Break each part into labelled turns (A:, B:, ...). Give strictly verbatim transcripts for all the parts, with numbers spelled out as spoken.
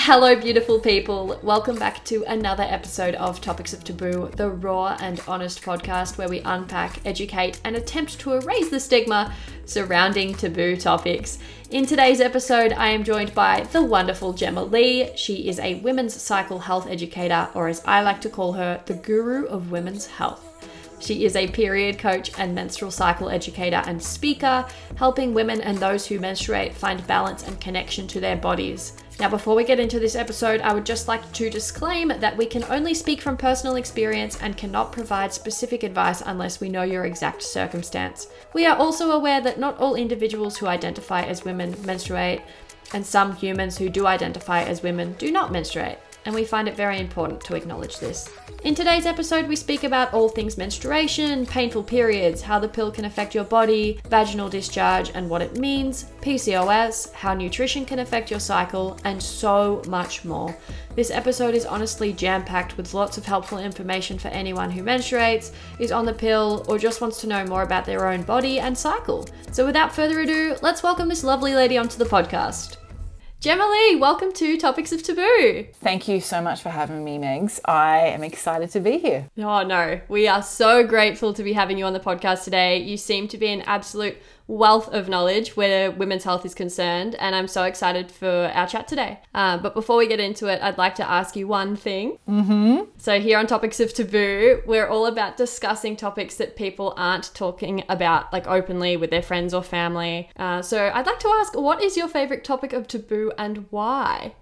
A: Hello, beautiful people. Welcome back to another episode of Topics of Taboo, the raw and honest podcast where we unpack, educate, and attempt to erase the stigma surrounding taboo topics. In today's episode, I am joined by the wonderful Gemma Lee. She is a women's cycle health educator, or as I like to call her, the guru of women's health. She is a period coach and menstrual cycle educator and speaker, helping women and those who menstruate find balance and connection to their bodies. Now, before we get into this episode, I would just like to disclaim that we can only speak from personal experience and cannot provide specific advice unless we know your exact circumstance. We are also aware that not all individuals who identify as women menstruate, and some humans who do identify as women do not menstruate, and we find it very important to acknowledge this. In today's episode, we speak about all things menstruation, painful periods, how the pill can affect your body, vaginal discharge and what it means, P C O S, how nutrition can affect your cycle, and so much more. This episode is honestly jam-packed with lots of helpful information for anyone who menstruates, is on the pill, or just wants to know more about their own body and cycle. So without further ado, let's welcome this lovely lady onto the podcast. Gemma Lee, welcome to Topics of Taboo.
B: Thank you so much for having me, Megs. I am excited to be here.
A: Oh no, we are so grateful to be having you on the podcast today. You seem to be an absolute wealth of knowledge where women's health is concerned, and I'm so excited for our chat today. Uh, but before we get into it, I'd like to ask you one thing.
B: Mm-hmm.
A: So here on Topics of Taboo, we're all about discussing topics that people aren't talking about like openly with their friends or family. Uh, so I'd like to ask, what is your favorite topic of taboo and why?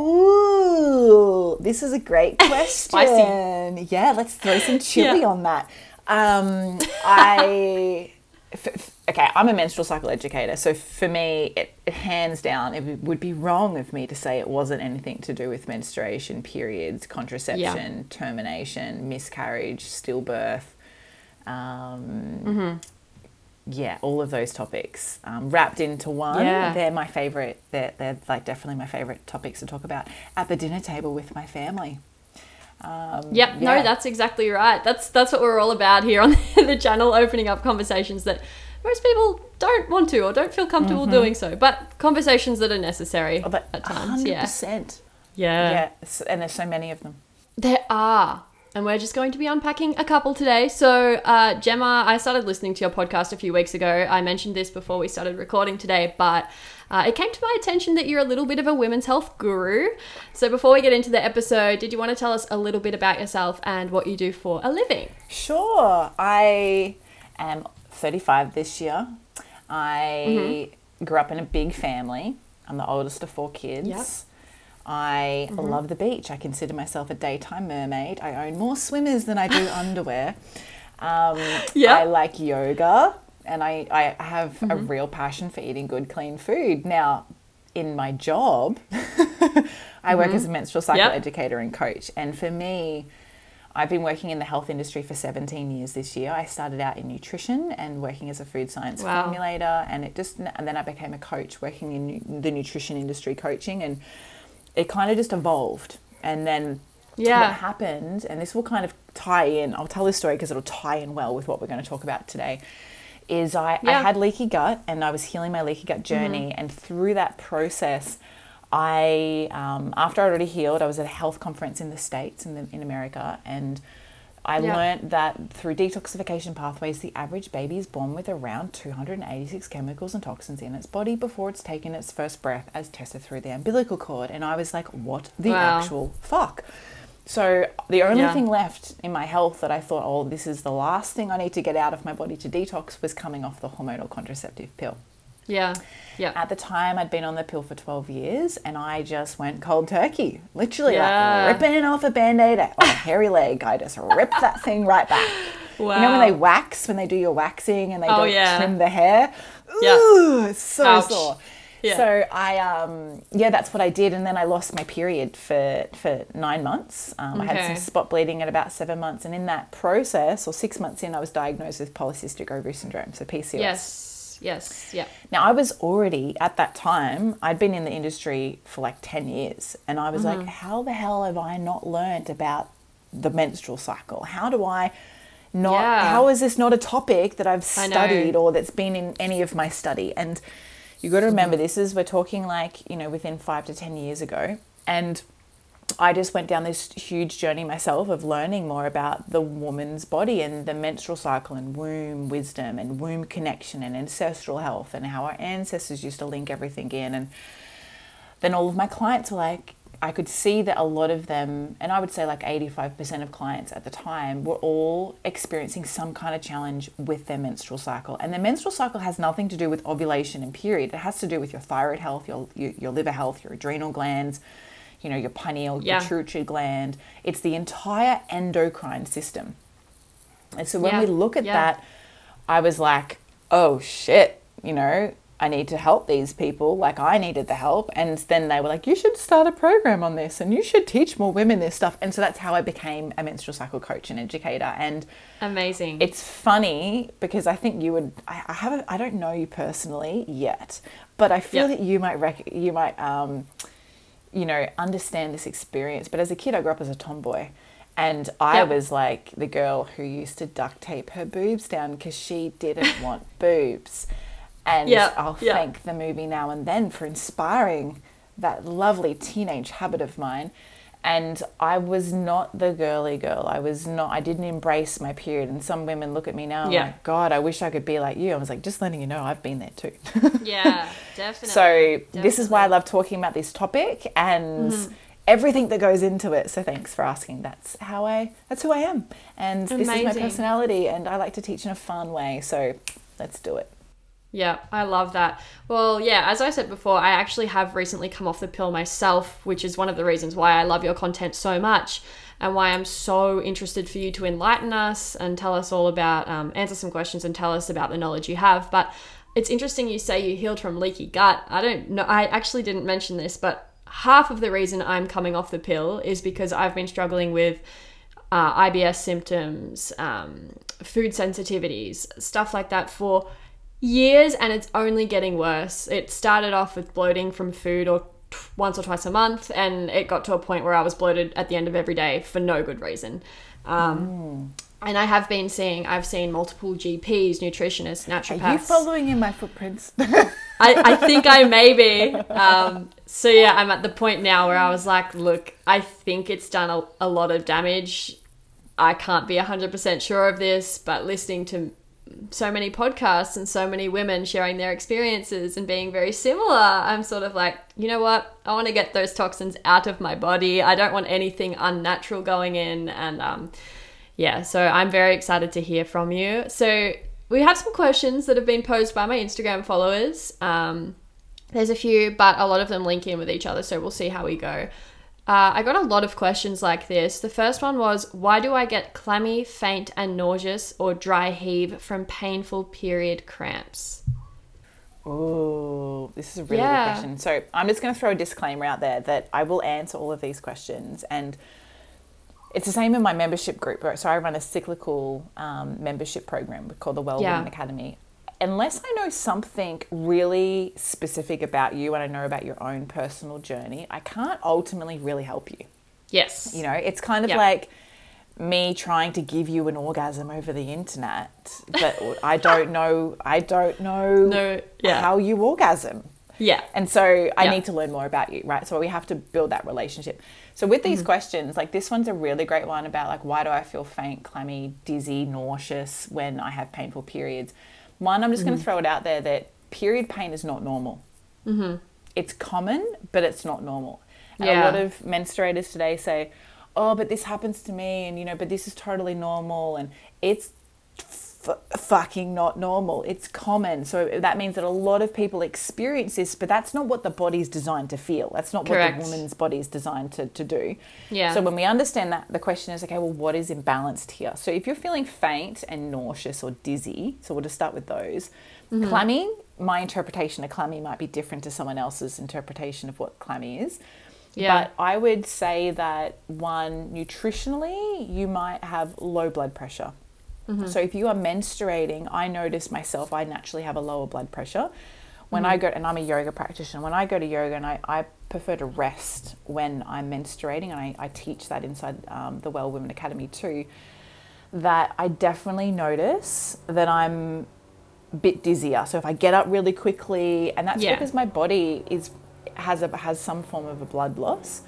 B: Ooh, this is a great question.
A: Spicy.
B: Yeah, let's throw some chili
A: Yeah.
B: on that. Um, I... F- f- okay, I'm a menstrual cycle educator, so for me, it, it hands down, it would be wrong of me to say it wasn't anything to do with menstruation, periods, contraception,
A: Yeah.
B: termination, miscarriage, stillbirth, um,
A: Mm-hmm.
B: yeah, all of those topics um, wrapped into one.
A: Yeah.
B: They're my favorite. They're they're like definitely my favorite topics to talk about at the dinner table with my family. Um,
A: Yep,
B: yeah.
A: no, that's exactly right. That's that's what we're all about here on the channel, opening up conversations that most people don't want to or don't feel comfortable
B: Mm-hmm.
A: doing so, but conversations that are necessary
B: Oh, but
A: at times.
B: one hundred
A: Yeah.
B: percent.
A: yeah,
B: Yeah, s- and there's so many of them.
A: There are. And we're just going to be unpacking a couple today. So, uh, Gemma, I started listening to your podcast a few weeks ago. I mentioned this before we started recording today, but uh, it came to my attention that you're a little bit of a women's health guru. So before we get into the episode, did you want to tell us a little bit about yourself and what you do for a living?
B: Sure. I am thirty-five this year. I
A: Mm-hmm.
B: grew up in a big family. I'm the oldest of four kids.
A: Yep.
B: I
A: Mm-hmm.
B: love the beach. I consider myself a daytime mermaid. I own more swimmers than I do underwear. Um,
A: Yep.
B: I like yoga, and I, I have a
A: Mm-hmm.
B: real passion for eating good, clean food. Now, in my job, I work as a menstrual cycle
A: Yep.
B: educator and coach. And for me, I've been working in the health industry for seventeen years this year. I started out in nutrition and working as a food science
A: Wow.
B: formulator, and it just and then I became a coach working in nu- the nutrition industry coaching, and it kind of just evolved. And then
A: Yeah.
B: what happened, and this will kind of tie in, I'll tell this story because it'll tie in well with what we're going to talk about today, is I,
A: Yeah.
B: I had leaky gut, and I was healing my leaky gut journey. And through that process, I, um, after I already healed, I was at a health conference in the States, in, the, in America, and I
A: Yeah.
B: learned that through detoxification pathways, the average baby is born with around two hundred eighty-six chemicals and toxins in its body before it's taken its first breath, as tested through the umbilical cord. And I was like, what the
A: Wow.
B: actual fuck? So the only
A: Yeah.
B: thing left in my health that I thought, oh, this is the last thing I need to get out of my body to detox, was coming off the hormonal contraceptive pill.
A: Yeah. Yeah.
B: At the time, I'd been on the pill for twelve years, and I just went cold turkey. Literally,
A: Yeah.
B: like ripping off a Band-Aid on a hairy leg. I just ripped that thing right back.
A: Wow.
B: You know when they wax, when they do your waxing and they
A: Oh,
B: don't
A: yeah.
B: trim the hair?
A: Yeah.
B: Ooh, it's so
A: Ouch.
B: sore.
A: Yeah.
B: So I, um, yeah, that's what I did. And then I lost my period for, for nine months. Um, I had
A: Okay.
B: some spot bleeding at about seven months. And in that process, or six months in, I was diagnosed with polycystic ovary syndrome, so P C O S.
A: Yes. Yes. Yeah.
B: Now, I was already, at that time, I'd been in the industry for like ten years. And I was
A: Mm-hmm.
B: like, how the hell have I not learned about the menstrual cycle? How do I not,
A: Yeah.
B: how is this not a topic that I've
A: I know.
B: studied or that's been in any of my study? And you got to remember, this is, we're talking like, you know, within five to ten years ago. And I just went down this huge journey myself of learning more about the woman's body and the menstrual cycle and womb wisdom and womb connection and ancestral health and how our ancestors used to link everything in. And then all of my clients were like, I could see that a lot of them, and I would say like eighty-five percent of clients at the time, were all experiencing some kind of challenge with their menstrual cycle. And the menstrual cycle has nothing to do with ovulation and period. It has to do with your thyroid health, your your, your liver health, your adrenal glands, you know, your pineal, yeah. your pituitary gland. It's the entire endocrine system. And so when yeah. we look at yeah. that, I was like, oh shit, you know, I need to help these people like I needed the help. And then they were like, you should start a program on this and you should teach more women this stuff. And so that's how I became a menstrual cycle coach and educator. And
A: amazing.
B: It's funny because I think you would, I, I haven't, I don't know you personally yet, but I feel yep. that you might, rec- you might, um, you know, understand this experience. But as a kid, I grew up as a tomboy. And I yep. was like the girl who used to duct tape her boobs down because she didn't want boobs. And yeah, I'll yeah. thank the movie now and then for inspiring that lovely teenage habit of mine. And I was not the girly girl. I was not, I didn't embrace my period. And some women look at me now and yeah. like, God, I wish I could be like you. I was like, just letting you know, I've been there too.
A: Yeah, definitely.
B: So
A: definitely.
B: This is why I love talking about this topic and mm-hmm. everything that goes into it. So thanks for asking. That's how I, that's who I am. And Amazing. This is my personality. And I like to teach in a fun way. So let's do it.
A: Yeah, I love that. Well, yeah, as I said before, I actually have recently come off the pill myself, which is one of the reasons why I love your content so much and why I'm so interested for you to enlighten us and tell us all about, um, answer some questions and tell us about the knowledge you have. But it's interesting you say you healed from leaky gut. I don't know, I actually didn't mention this, but half of the reason I'm coming off the pill is because I've been struggling with uh, I B S symptoms, um, food sensitivities, stuff like that for years, and it's only getting worse. It started off with bloating from food or t- once or twice a month, and it got to a point where I was bloated at the end of every day for no good reason. Um, mm. And I have been seeing, I've seen multiple G Ps, nutritionists, naturopaths.
B: Are you following in my footprints?
A: I, I think I may be. Um, so yeah, I'm at the point now where I was like, look, I think it's done a, a lot of damage. I can't be one hundred percent sure of this, but listening to so many podcasts and so many women sharing their experiences and being very similar, I'm sort of like, you know what? I want to get those toxins out of my body. I don't want anything unnatural going in. And um, yeah, so I'm very excited to hear from you. So we have some questions that have been posed by my Instagram followers. Um, there's a few, but a lot of them link in with each other. So we'll see how we go. Uh, I got a lot of questions like this. The first one was, why do I get clammy, faint, and nauseous or dry heave from painful period cramps?
B: Oh, this is a really yeah. good question. So I'm just going to throw a disclaimer out there that I will answer all of these questions. And it's the same in my membership group. So I run a cyclical um, membership program called the Well yeah. Women Academy. Unless I know something really specific about you and I know about your own personal journey, I can't ultimately really help you.
A: Yes.
B: You know, it's kind of yep. like me trying to give you an orgasm over the internet, but I don't know, I don't know
A: no, yeah.
B: how you orgasm.
A: Yeah.
B: And so I
A: yeah.
B: need to learn more about you, right? So we have to build that relationship. So with these mm-hmm. questions, like this one's a really great one about like, why do I feel faint, clammy, dizzy, nauseous when I have painful periods? One, I'm just mm-hmm. going to throw it out there that period pain is not normal.
A: Mm-hmm.
B: It's common, but it's not normal. And
A: yeah.
B: a lot of menstruators today say, oh, but this happens to me and, you know, but this is totally normal. And it's f- fucking not normal. It's common. So that means that a lot of people experience this, but that's not what the body's designed to feel. That's not
A: Correct.
B: what the woman's body is designed to, to do.
A: Yeah.
B: So when we understand that, the question is, okay, well, what is imbalanced here? So if you're feeling faint and nauseous or dizzy, so we'll just start with those. Mm-hmm. Clammy, my interpretation of clammy might be different to someone else's interpretation of what clammy is.
A: Yeah.
B: But I would say that one, nutritionally, you might have low blood pressure. Mm-hmm. So if you are menstruating, I notice myself, I naturally have a lower blood pressure. When mm-hmm. I go, and I'm a yoga practitioner, when I go to yoga and I, I prefer to rest when I'm menstruating, and I, I teach that inside um, the Well Women Academy too, that I definitely notice that I'm a bit dizzier. So if I get up really quickly, and that's
A: yeah.
B: because my body is has a has some form of a blood loss.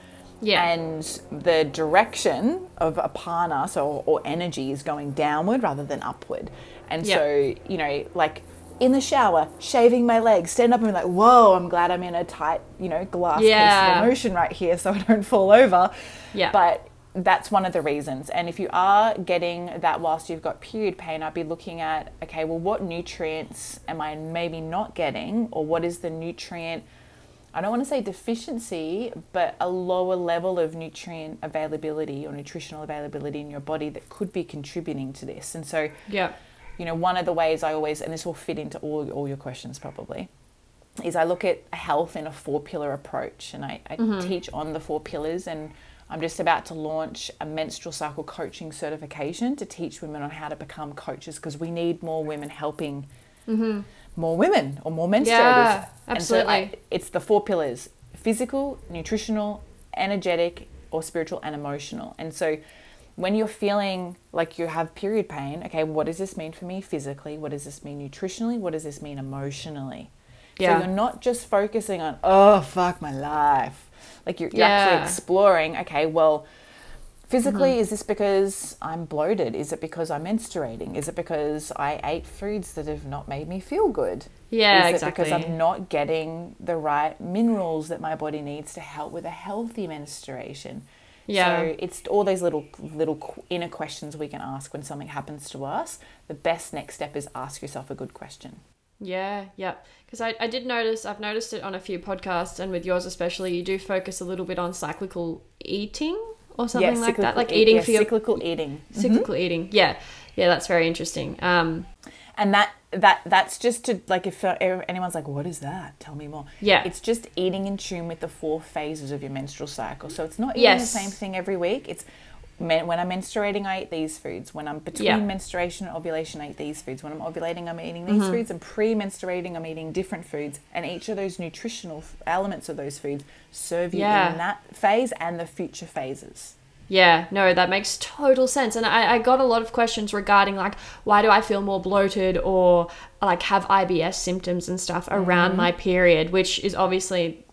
A: Yeah.
B: And the direction of apana, so or energy, is going downward rather than upward. And
A: Yep.
B: so, you know, like in the shower, shaving my legs, stand up and be like, whoa, I'm glad I'm in a tight, you know, glass
A: Yeah.
B: case of emotion right here so I don't fall over.
A: Yeah.
B: But that's one of the reasons. And if you are getting that whilst you've got period pain, I'd be looking at, okay, well, what nutrients am I maybe not getting, or what is the nutrient, I don't want to say deficiency, but a lower level of nutrient availability or nutritional availability in your body that could be contributing to this. And so,
A: Yeah.
B: you know, one of the ways I always, and this will fit into all, all your questions probably, is I look at health in a four pillar approach, and I, I mm-hmm. teach on the four pillars. And I'm just about to launch a menstrual cycle coaching certification to teach women on how to become coaches, because we need more women helping mm-hmm. more women or more menstruators.
A: Yeah, absolutely.
B: And so I, it's the four pillars: physical, nutritional, energetic, or spiritual and emotional. And so when you're feeling like you have period pain, okay, what does this mean for me physically? What does this mean nutritionally? What does this mean emotionally?
A: Yeah.
B: So you're not just focusing on, oh, fuck my life. Like you're, you're
A: Yeah.
B: actually exploring, okay, well, physically,
A: Mm-hmm.
B: is this because I'm bloated? Is it because I'm menstruating? Is it because I ate foods that have not made me feel good?
A: Yeah,
B: Is
A: exactly.
B: it because I'm not getting the right minerals that my body needs to help with a healthy menstruation?
A: Yeah.
B: So it's all those little little inner questions we can ask when something happens to us. The best next step is ask yourself a good question.
A: Yeah, yeah. Because I, I did notice, I've noticed it on a few podcasts, and with yours especially, you do focus a little bit on cyclical eating or something
B: Yeah,
A: like that. Like
B: eat-
A: eating
B: yeah,
A: for your...
B: cyclical eating.
A: Cyclical eating. Yeah. Yeah, that's very interesting. Um,
B: And that that that's just to, like, if uh, anyone's like, what is that? Tell me more.
A: Yeah.
B: It's just eating in tune with the four phases of your menstrual cycle. So it's not eating
A: Yes.
B: the same thing every week. It's men- when I'm menstruating, I eat these foods. When I'm between
A: Yeah.
B: menstruation and ovulation, I eat these foods. When I'm ovulating, I'm eating these
A: Mm-hmm.
B: foods. And pre-menstruating, I'm eating different foods. And each of those nutritional f- elements of those foods serve you
A: Yeah.
B: in that phase and the future phases.
A: Yeah, no, that makes total sense. And I, I got a lot of questions regarding, like, why do I feel more bloated, or like have I B S symptoms and stuff around
B: Mm-hmm.
A: my period, which is obviously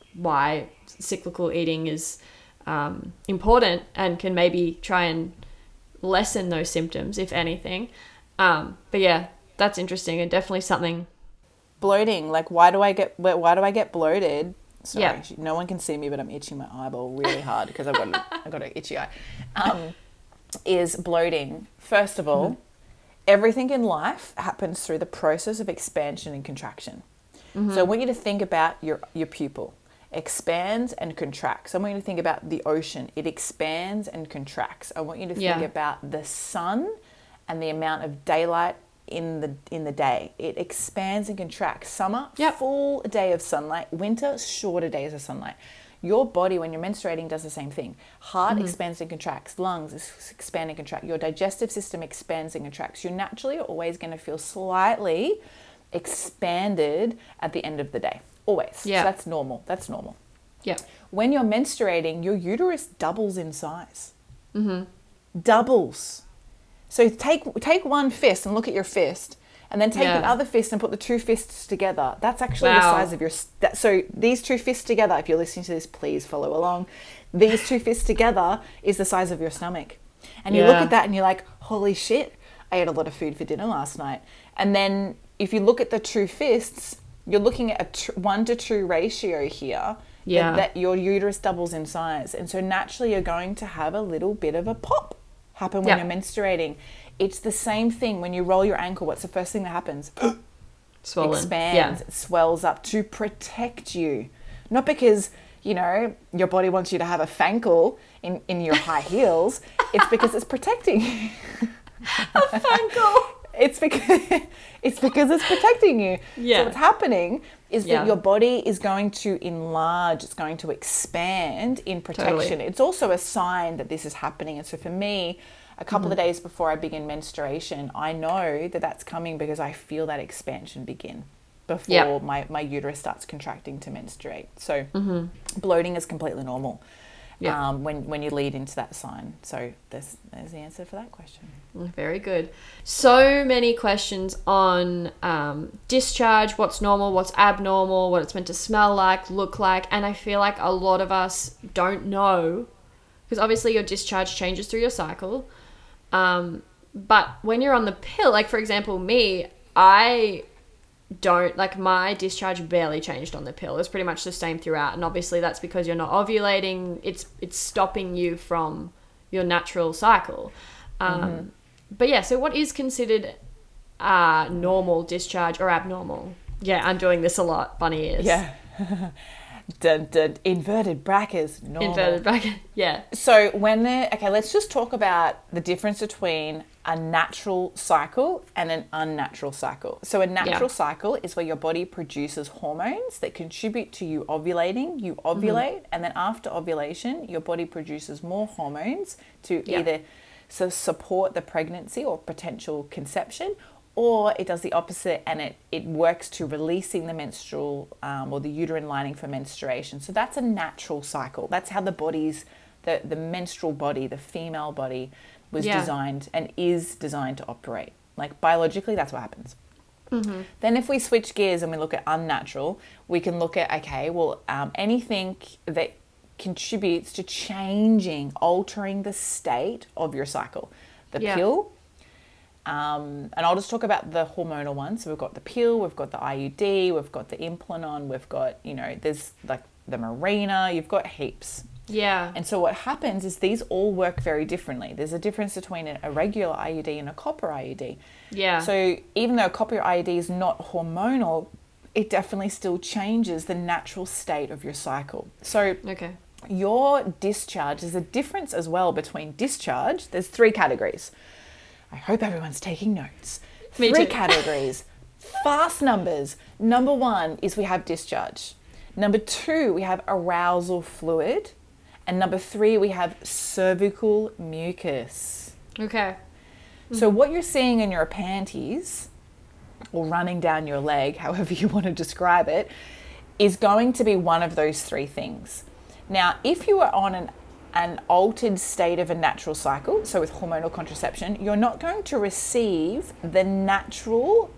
A: why cyclical eating is um, important and can maybe try and lessen those symptoms, if anything. Um, but yeah, that's interesting and definitely something.
B: Bloating, like, why do I get why do I get bloated? Sorry,
A: Yeah.
B: no one can see me, but I'm itching my eyeball really hard because I've got a, I've got an itchy eye. Um, is bloating. First of all, mm-hmm. everything in life happens through the process of expansion and contraction. Mm-hmm. So I want you to think about your your pupil. Expands and contracts. I want you to think about the ocean. It expands and contracts. I want you to think
A: Yeah.
B: about the sun and the amount of daylight in the in the day. It expands and contracts. Summer,
A: Yep.
B: full day of sunlight. Winter, shorter days of sunlight. Your body, when you're menstruating, does the same thing. Heart
A: Mm-hmm.
B: expands and contracts. Lungs expand and contract. Your digestive system expands and contracts. You're naturally always going to feel slightly expanded at the end of the day. Always.
A: Yeah.
B: So that's normal. That's normal.
A: Yeah.
B: When you're menstruating, your uterus doubles in size.
A: Mm-hmm.
B: Doubles. So take take one fist and look at your fist, and then take
A: Yeah.
B: the other fist and put the two fists together. That's actually the
A: Wow.
B: size of your... That, so these two fists together, if you're listening to this, please follow along. These two fists together is the size of your stomach. And you look
A: Yeah.
B: at that and you're like, holy shit, I ate a lot of food for dinner last night. And then if you look at the two fists, you're looking at a t- one to two ratio here.
A: Yeah.
B: That, that your uterus doubles in size. And so naturally you're going to have a little bit of a pop happen when
A: Yeah.
B: you're menstruating. It's the same thing when you roll your ankle. What's the first thing that happens?
A: Swollen.
B: Expands,
A: Yeah.
B: it swells up to protect you. Not because, you know, your body wants you to have a fankle in, in your high heels. It's because it's protecting you.
A: A fankle.
B: It's because it's because it's protecting you.
A: Yeah.
B: So what's happening is that
A: Yeah.
B: your body is going to enlarge, it's going to expand in protection.
A: Totally.
B: It's also a sign that this is happening. And so for me, a couple
A: Mm-hmm.
B: of days before I begin menstruation, I know that that's coming because I feel that expansion begin before
A: Yeah.
B: my, my uterus starts contracting to menstruate. So
A: Mm-hmm.
B: bloating is completely normal.
A: Yeah.
B: um, when, when you lead into that sign. So there's, there's the answer for that question.
A: Very good. So many questions on um, discharge, what's normal, what's abnormal, what it's meant to smell like, look like. And I feel like a lot of us don't know, because obviously your discharge changes through your cycle. Um, but when you're on the pill, like for example, me, I don't, like my discharge barely changed on the pill. It's pretty much the same throughout. And obviously that's because you're not ovulating. It's, it's stopping you from your natural cycle. Um, mm-hmm. But yeah, so what is considered uh, normal discharge or abnormal? Yeah, I'm doing this a lot. Bunny ears.
B: Yeah. dun, dun, inverted brackets. Normal.
A: Inverted bracket. Yeah.
B: So when they're, okay, let's just talk about the difference between a natural cycle and an unnatural cycle. So a natural yeah. cycle is where your body produces hormones that contribute to you ovulating. You ovulate, mm-hmm. and then after ovulation, your body produces more hormones to yeah. either so support the pregnancy or potential conception, or it does the opposite and it, it works to releasing the menstrual um, or the uterine lining for menstruation. So that's a natural cycle. That's how the body's, the, the menstrual body, the female body was yeah. designed and is designed to operate. Like biologically, that's what happens. Mm-hmm. Then if we switch gears and we look at unnatural, we can look at, okay, well, um, anything that contributes to changing, altering the state of your cycle. The yeah. pill, um, and I'll just talk about the hormonal ones. So we've got the pill, we've got the I U D, we've got the Implanon, we've got, you know, there's like the Mirena, you've got heaps.
A: Yeah.
B: And so what happens is these all work very differently. There's a difference between a regular I U D and a copper I U D.
A: Yeah.
B: So even though a copper I U D is not hormonal, it definitely still changes the natural state of your cycle. So
A: okay.
B: your discharge, there's a difference as well between discharge. There's three categories. I hope everyone's taking notes.
A: Me
B: three
A: too.
B: categories. Fast numbers. Number one is we have discharge. Number two, we have arousal fluid. And number three, we have cervical mucus.
A: Okay.
B: Mm-hmm. So what you're seeing in your panties, or running down your leg, however you want to describe it, is going to be one of those three things. Now, if you are on an, an altered state of a natural cycle, so with hormonal contraception, you're not going to receive the natural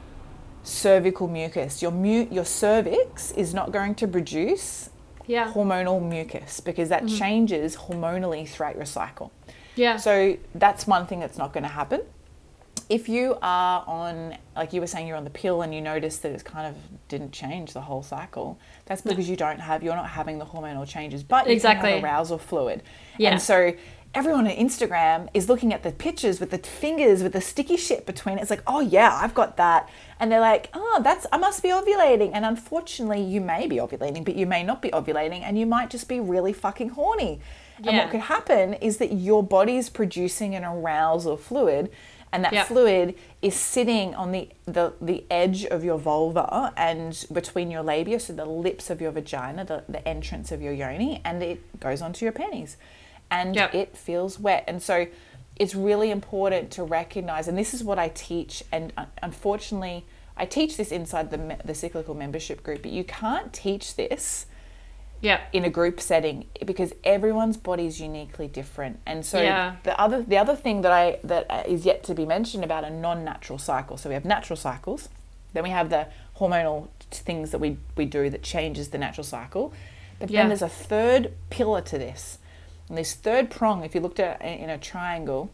B: cervical mucus. Your mu- your cervix is not going to produce
A: yeah.
B: hormonal mucus because that mm-hmm. changes hormonally throughout your cycle.
A: Yeah.
B: So that's one thing that's not going to happen. If you are on, like you were saying, you're on the pill and you notice that it kind of didn't change the whole cycle, that's because you don't have, you're not having the hormonal changes, but you
A: exactly.
B: can have arousal fluid.
A: Yeah.
B: And so everyone on Instagram is looking at the pictures with the fingers with the sticky shit between it. It's like, oh yeah, I've got that. And they're like, oh, that's, I must be ovulating. And unfortunately, you may be ovulating, but you may not be ovulating and you might just be really fucking horny. Yeah. And what could happen is that your body is producing an arousal fluid, and that yep. fluid is sitting on the, the, the edge of your vulva and between your labia, so the lips of your vagina, the, the entrance of your yoni, and it goes onto your panties. And yep. it feels wet. And so it's really important to recognize, and this is what I teach, and unfortunately, I teach this inside the, the cyclical membership group, but you can't teach this
A: yeah.
B: in a group setting because everyone's body is uniquely different. And so
A: yeah.
B: the other the other thing that I that is yet to be mentioned about a non-natural cycle. So we have natural cycles, then we have the hormonal things that we, we do that changes the natural cycle. But
A: yeah.
B: then there's a third pillar to this. And this third prong, if you looked at it in a triangle,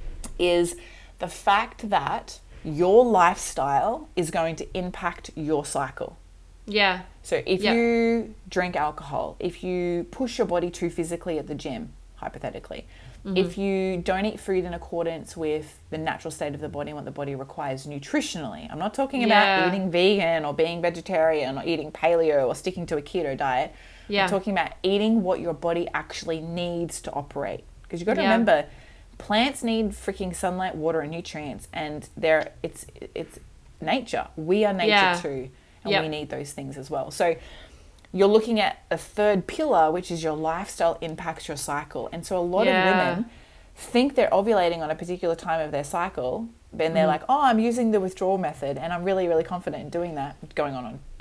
B: is the fact that your lifestyle is going to impact your cycle.
A: Yeah.
B: So if
A: yeah.
B: you drink alcohol, if you push your body too physically at the gym, hypothetically, mm-hmm. if you don't eat food in accordance with the natural state of the body and what the body requires nutritionally, I'm not talking
A: yeah.
B: about eating vegan or being vegetarian or eating paleo or sticking to a keto diet. Yeah. I'm talking about eating what your body actually needs to operate. Because you've got to yeah. remember, plants need freaking sunlight, water, and nutrients, and they're it's it's nature. We are nature
A: yeah.
B: too. And
A: yep.
B: we need those things as well. So you're looking at a third pillar, which is your lifestyle impacts your cycle. And so a lot yeah. of women think they're ovulating on a particular time of their cycle. Then they're mm. like, oh, I'm using the withdrawal method and I'm really, really confident in doing that, going on, on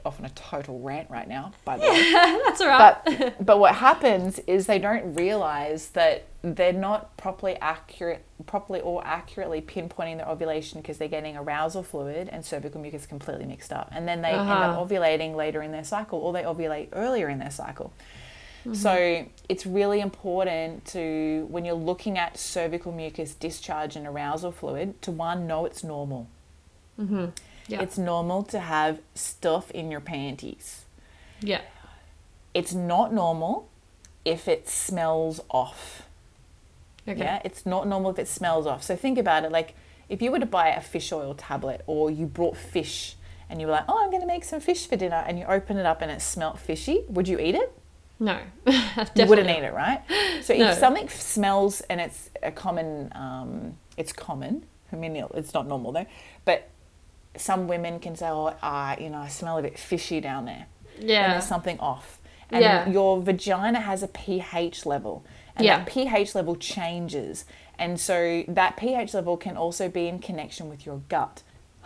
B: off on a total rant right now, by the way.
A: That's all right.
B: But, but what happens is they don't realize that they're not properly accurate, properly or accurately pinpointing their ovulation because they're getting arousal fluid and cervical mucus completely mixed up. And then they
A: Uh-huh.
B: end up ovulating later in their cycle, or they ovulate earlier in their cycle. So it's really important to, when you're looking at cervical mucus discharge and arousal fluid, to one, know it's normal.
A: Mm-hmm. Yeah.
B: It's normal to have stuff in your panties.
A: Yeah.
B: It's not normal if it smells off.
A: Okay.
B: Yeah, it's not normal if it smells off. So think about it, like if you were to buy a fish oil tablet, or you brought fish and you were like, oh, I'm going to make some fish for dinner, and you open it up and it smelt fishy, would you eat it?
A: No.
B: You wouldn't eat it, right? So
A: No.
B: if something smells, and it's a common, um, it's common, I mean, it's not normal though, but some women can say, oh, uh, you know, I smell a bit fishy down there.
A: Yeah.
B: And there's something off. And
A: Yeah.
B: your vagina has a pH level, and
A: Yeah.
B: that pH level changes. And so that pH level can also be in connection with your gut.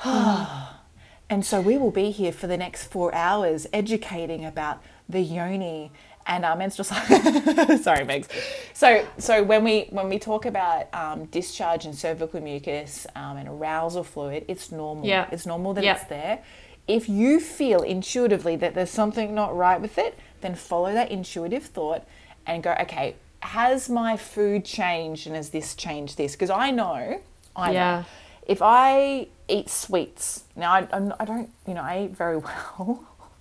B: And so we will be here for the next four hours educating about the yoni and our menstrual cycle. Sorry, Megs. So, so when we when we talk about um, discharge and cervical mucus um, and arousal fluid, it's normal.
A: Yeah.
B: It's normal that
A: Yeah.
B: it's there. If you feel intuitively that there's something not right with it, then follow that intuitive thought and go, okay, has my food changed, and has this changed this? Because I know, I
A: Yeah.
B: know, if I eat sweets, now I, I'm- I don't, you know, I eat very well.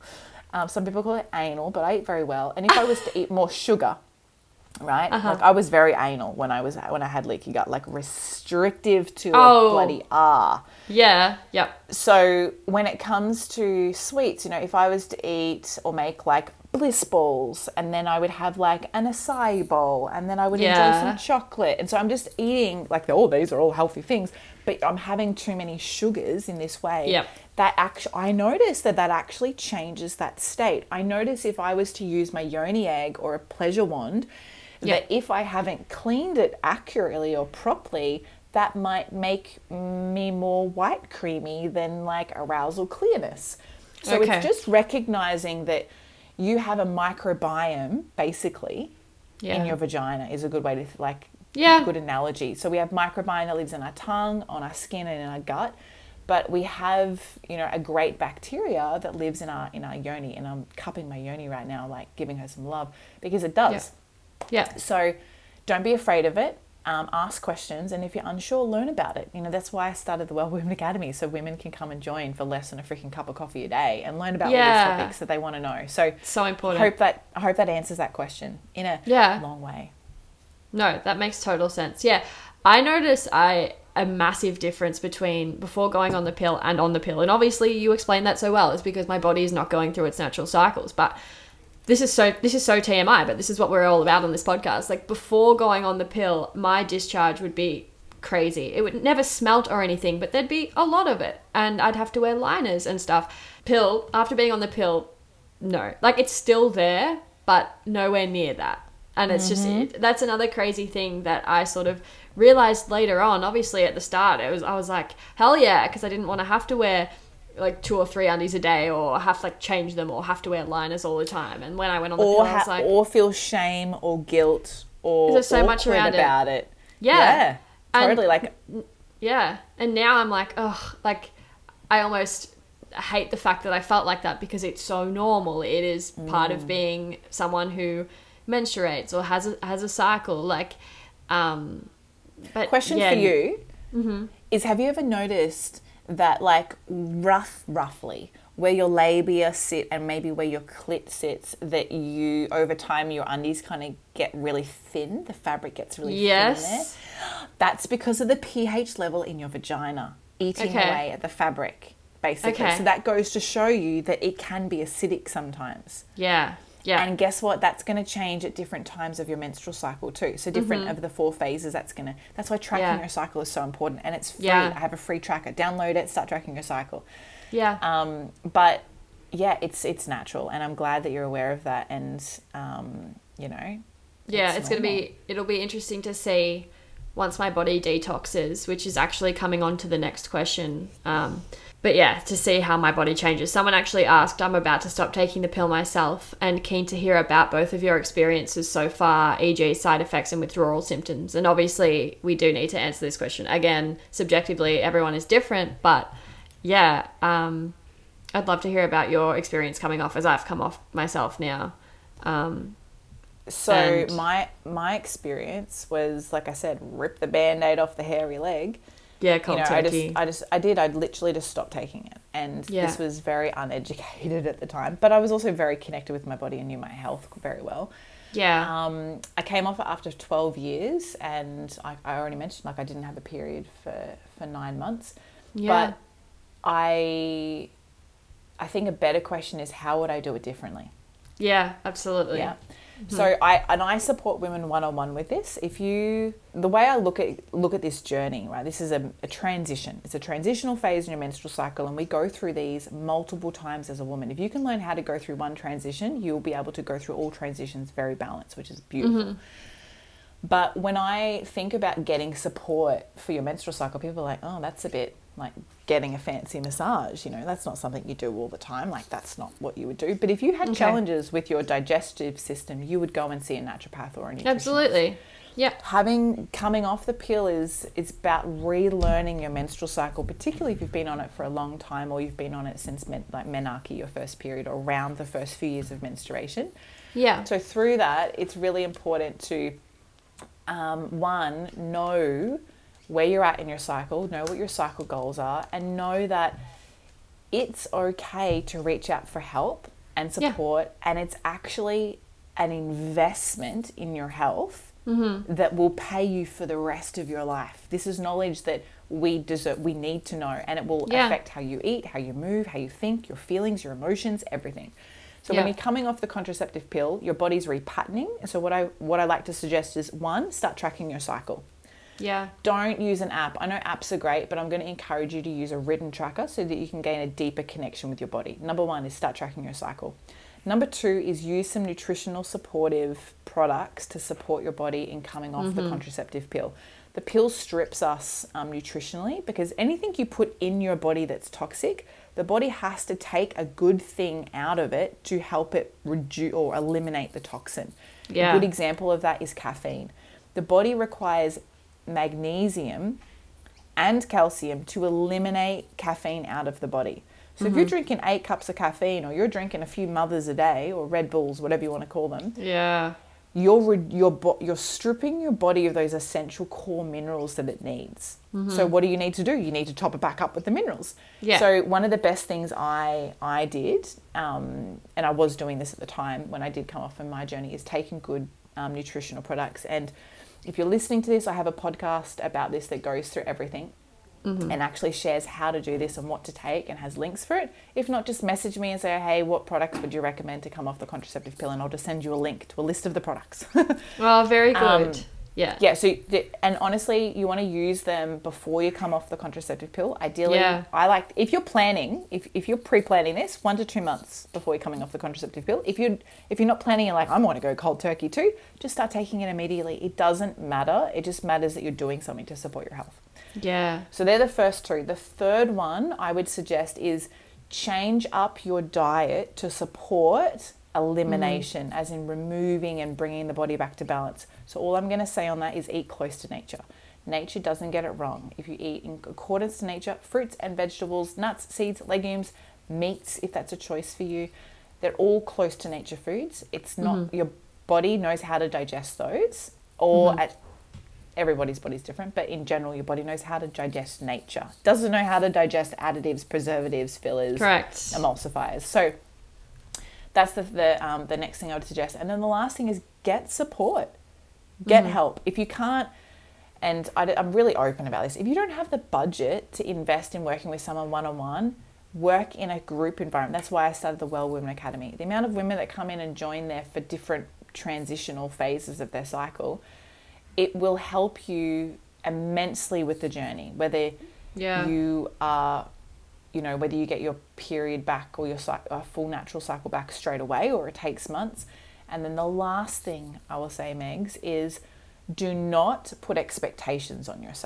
B: Um, some people call it anal, but I eat very well. And if I was to eat more sugar, right?
A: Uh-huh.
B: Like I was very anal when I was when I had leaky gut, like restrictive to
A: Oh.
B: a bloody R.
A: Yeah. Yep.
B: So when it comes to sweets, you know, if I was to eat or make like bliss balls, and then I would have like an acai bowl, and then I would enjoy
A: Yeah.
B: some chocolate. And so I'm just eating like, oh, these are all healthy things, but I'm having too many sugars in this way.
A: Yep.
B: That actually, I notice that that actually changes that state. I notice if I was to use my yoni egg or a pleasure wand,
A: Yep.
B: that if I haven't cleaned it accurately or properly, that might make me more white creamy than like arousal clearness. So
A: Okay.
B: it's just recognizing that you have a microbiome basically
A: Yeah.
B: in your vagina is a good way to like,
A: Yeah.
B: good analogy. So we have microbiome that lives in our tongue, on our skin, and in our gut. But we have, you know, a great bacteria that lives in our in our yoni. And I'm cupping my yoni right now, like giving her some love, because it does.
A: Yeah.
B: So don't be afraid of it. Um, ask questions, and if you're unsure, learn about it. You know, that's why I started the Well Women Academy, so women can come and join for less than a freaking cup of coffee a day and learn about all
A: Yeah.
B: these topics that they want to know. So
A: So
B: I
A: important.
B: hope that I hope that answers that question in a
A: Yeah.
B: long way.
A: No, that makes total sense. Yeah. I noticed I a massive difference between before going on the pill and on the pill. And obviously you explained that so well. It's because my body is not going through its natural cycles. But this is so this is so T M I, but this is what we're all about on this podcast. Like before going on the pill, my discharge would be crazy. It would never smelt or anything, but there'd be a lot of it. And I'd have to wear liners and stuff. Pill, after being on the pill, no. Like it's still there, but nowhere near that. And it's just, it, that's another crazy thing that I sort of realized later on. Obviously at the start, it was, I was like, hell yeah, because I didn't want to have to wear like two or three undies a day, or have to like change them, or have to wear liners all the time. And when I went on the
B: Or
A: pill, I
B: ha-
A: was like,
B: or feel shame or guilt or
A: There's so much
B: awkward
A: around it.
B: about it.
A: Yeah.
B: Yeah,
A: And-
B: totally. Like
A: yeah. And now I'm like, ugh, like I almost hate the fact that I felt like that, because it's so normal. It is part
B: Mm.
A: of being someone who menstruates or has a, has a cycle. Like, um, but
B: question
A: yeah,
B: for you is: have you ever noticed that, like, rough, roughly, where your labia sit and maybe where your clit sits, that you over time your undies kind of get really thin? The fabric gets really thin in there.
A: Yes.
B: That's because of the pH level in your vagina eating
A: Okay.
B: away at the fabric, basically.
A: Okay.
B: So that goes to show you that it can be acidic sometimes.
A: Yeah. Yeah.
B: And guess what? That's going to change at different times of your menstrual cycle too. So different of the four phases. That's going to. That's why tracking
A: Mm-hmm. Yeah.
B: your cycle is so important, and it's free.
A: Yeah.
B: I have a free tracker. Download it. Start tracking your cycle.
A: yeah.
B: Um, but yeah, it's it's natural, and I'm glad that you're aware of that. And um, you know,
A: Yeah,
B: it's
A: it's going to
B: normal.
A: be, it'll be interesting to see once my body detoxes, which is actually coming on to the next question. Um, but yeah, to see how my body changes. Someone actually asked, I'm about to stop taking the pill myself and keen to hear about both of your experiences so far, for example side effects and withdrawal symptoms. And obviously we do need to answer this question. Again, subjectively, everyone is different, but yeah, um, I'd love to hear about your experience coming off, as I've come off myself now. Um,
B: so
A: and-
B: my my experience was, like I said, rip the Band-Aid off the hairy leg.
A: Yeah, cold
B: you know,
A: turkey.
B: I just, I just, I did. I literally just stopped taking it, and
A: Yeah.
B: this was very uneducated at the time. But I was also very connected with my body and knew my health very well.
A: Yeah.
B: Um, I came off it after twelve years, and I, I already mentioned, like, I didn't have a period for for nine months.
A: Yeah.
B: But I, I think a better question is, how would I do it differently?
A: Yeah, absolutely.
B: Yeah. So I and I support women one on one with this. If you the way I look at look at this journey, right? This is a, a transition. It's a transitional phase in your menstrual cycle, and we go through these multiple times as a woman. If you can learn how to go through one transition, you'll be able to go through all transitions very balanced, which is beautiful.
A: Mm-hmm.
B: But when I think about getting support for your menstrual cycle, people are like, oh, that's a bit like getting a fancy massage. You know, that's not something you do all the time. Like, that's not what you would do. But if you had
A: Okay.
B: challenges with your digestive system, you would go and see a naturopath or a nutritionist.
A: Absolutely. Yeah.
B: Having coming off the pill is is about relearning your menstrual cycle, particularly if you've been on it for a long time, or you've been on it since men, like menarche, your first period, or around the first few years of menstruation.
A: Yeah.
B: So through that, it's really important to um, one, know where you're at in your cycle, know what your cycle goals are, and know that it's okay to reach out for help and
A: Yeah.
B: support, and it's actually an investment in your health
A: Mm-hmm.
B: that will pay you for the rest of your life. This is knowledge that we deserve, we need to know, and it will
A: Yeah.
B: affect how you eat, how you move, how you think, your feelings, your emotions, everything. So
A: Yeah.
B: when you're coming off the contraceptive pill, your body's repatterning. So what I what I like to suggest is, one, start tracking your cycle.
A: Yeah.
B: Don't use an app. I know apps are great, but I'm going to encourage you to use a written tracker so that you can gain a deeper connection with your body. Number one is start tracking your cycle. Number two is use some nutritional supportive products to support your body in coming off
A: Mm-hmm.
B: the contraceptive pill. The pill strips us um, nutritionally, because anything you put in your body that's toxic, the body has to take a good thing out of it to help it reduce or eliminate the toxin.
A: Yeah.
B: A good example of that is caffeine. The body requires magnesium and calcium to eliminate caffeine out of the body. So if you're drinking eight cups of caffeine, or you're drinking a few mothers a day, or Red Bulls, whatever you want to call them,
A: Yeah.
B: you're re- you're bo- you're stripping your body of those essential core minerals that it needs. So what do you need to do? You need to top it back up with the minerals.
A: Yeah.
B: So one of the best things I I did, um, and I was doing this at the time when I did come off on my journey, is taking good um, nutritional products. And if you're listening to this, I have a podcast about this that goes through everything. And actually shares how to do this and what to take, and has links for it. If not, just message me and say, hey, what products would you recommend to come off the contraceptive pill? And I'll just send you a link to a list of the products.
A: Oh, very good.
B: Um,
A: yeah.
B: yeah, so, and honestly, you want to use them before you come off the contraceptive pill. Ideally,
A: Yeah.
B: I like, if you're planning, if, if you're pre-planning this, one to two months before you're coming off the contraceptive pill. If you're, if you're not planning, you're like, I want to go cold turkey too, just start taking it immediately. It doesn't matter. It just matters that you're doing something to support your health.
A: Yeah.
B: So they're the first two. The third one I would suggest is change up your diet to support elimination, as in removing and bringing the body back to balance. So all I'm going to say on that is eat close to nature. Nature doesn't get it wrong. If you eat in accordance to nature, fruits and vegetables, nuts, seeds, legumes, meats, if that's a choice for you, they're all close to nature foods. It's not, your body knows how to digest those, or at everybody's body's different, but in general, your body knows how to digest nature. Doesn't know how to digest additives, preservatives, fillers,
A: Correct.
B: emulsifiers. So that's the the, um, the next thing I would suggest. And then the last thing is get support, get help. If you can't, and I, I'm really open about this, if you don't have the budget to invest in working with someone one-on-one, work in a group environment. That's why I started the Well Women Academy. The amount of women that come in and join there for different transitional phases of their cycle, it will help you immensely with the journey, whether
A: Yeah.
B: you are, you know, whether you get your period back or your cy- uh, full natural cycle back straight away, or it takes months. And then the last thing I will say, Megs, is do not put expectations on yourself.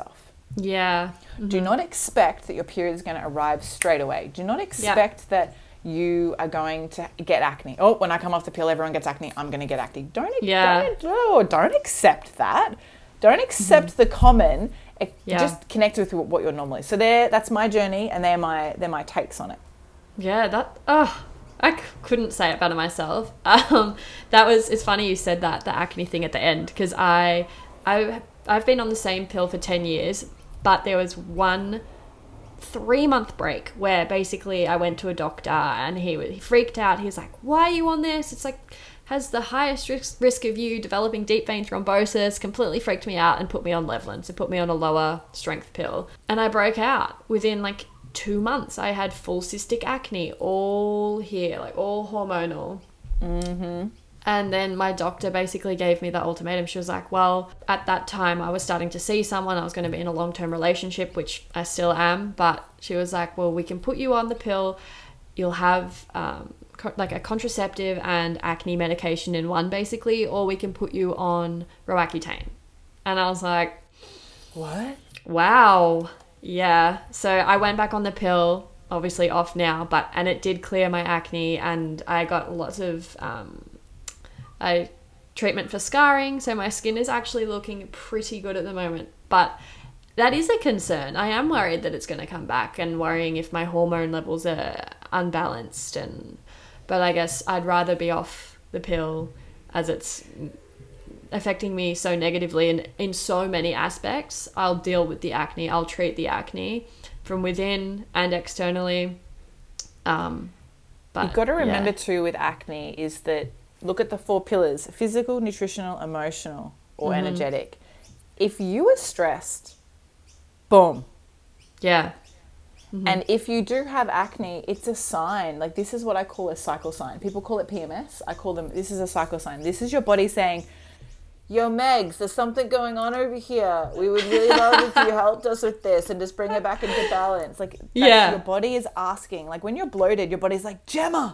A: Yeah. Mm-hmm.
B: Do not expect that your period is going to arrive straight away. Do not expect yeah. that you are going to get acne. Oh, when I come off the pill, everyone gets acne. I'm going to get acne. Don't,
A: yeah.
B: don't, oh, don't accept that. Don't accept mm-hmm. the common. Yeah. Just connect with what you're normally. So there, that's my journey, and they're my they're my takes on it.
A: Yeah, that. Oh, I c- couldn't say it better myself. Um, that was. It's funny you said that, the acne thing at the end, because I, I, I've been on the same pill for ten years, but there was one three month break where basically I went to a doctor and he he freaked out. He was like, "Why are you on this? It's like has the highest risk risk of you developing deep vein thrombosis." Completely freaked me out and put me on Levlin, so put me on a lower strength pill, and I broke out within like two months. I had full cystic acne all here, like all hormonal.
B: Mm-hmm.
A: And then my doctor basically gave me the ultimatum. She was like, well, at that time I was starting to see someone. I was going to be in a long-term relationship, which I still am. But she was like, well, we can put you on the pill. You'll have um, co- like a contraceptive and acne medication in one, basically. Or we can put you on Roaccutane. And I was like,
B: what?
A: Wow. Yeah. So I went back on the pill, obviously off now, but and it did clear my acne, and I got lots of... Um, I treatment for scarring, so my skin is actually looking pretty good at the moment. But that is a concern. I am worried that it's going to come back, and worrying if my hormone levels are unbalanced. And but I guess I'd rather be off the pill, as it's affecting me so negatively in, in so many aspects. I'll deal with the acne. I'll treat the acne from within and externally. Um, but
B: You've got to remember
A: yeah.
B: too with acne is that look at the four pillars: physical, nutritional, emotional, or mm-hmm. energetic. If you are stressed, boom.
A: Yeah. Mm-hmm.
B: And if you do have acne, it's a sign. Like, this is what I call a cycle sign. People call it P M S. I call them, this is a cycle sign. This is your body saying, yo, Megs, there's something going on over here. We would really love if you helped us with this and just bring it back into balance. Like, that's,
A: yeah.
B: your body is asking. Like, when you're bloated, your body's like, Gemma,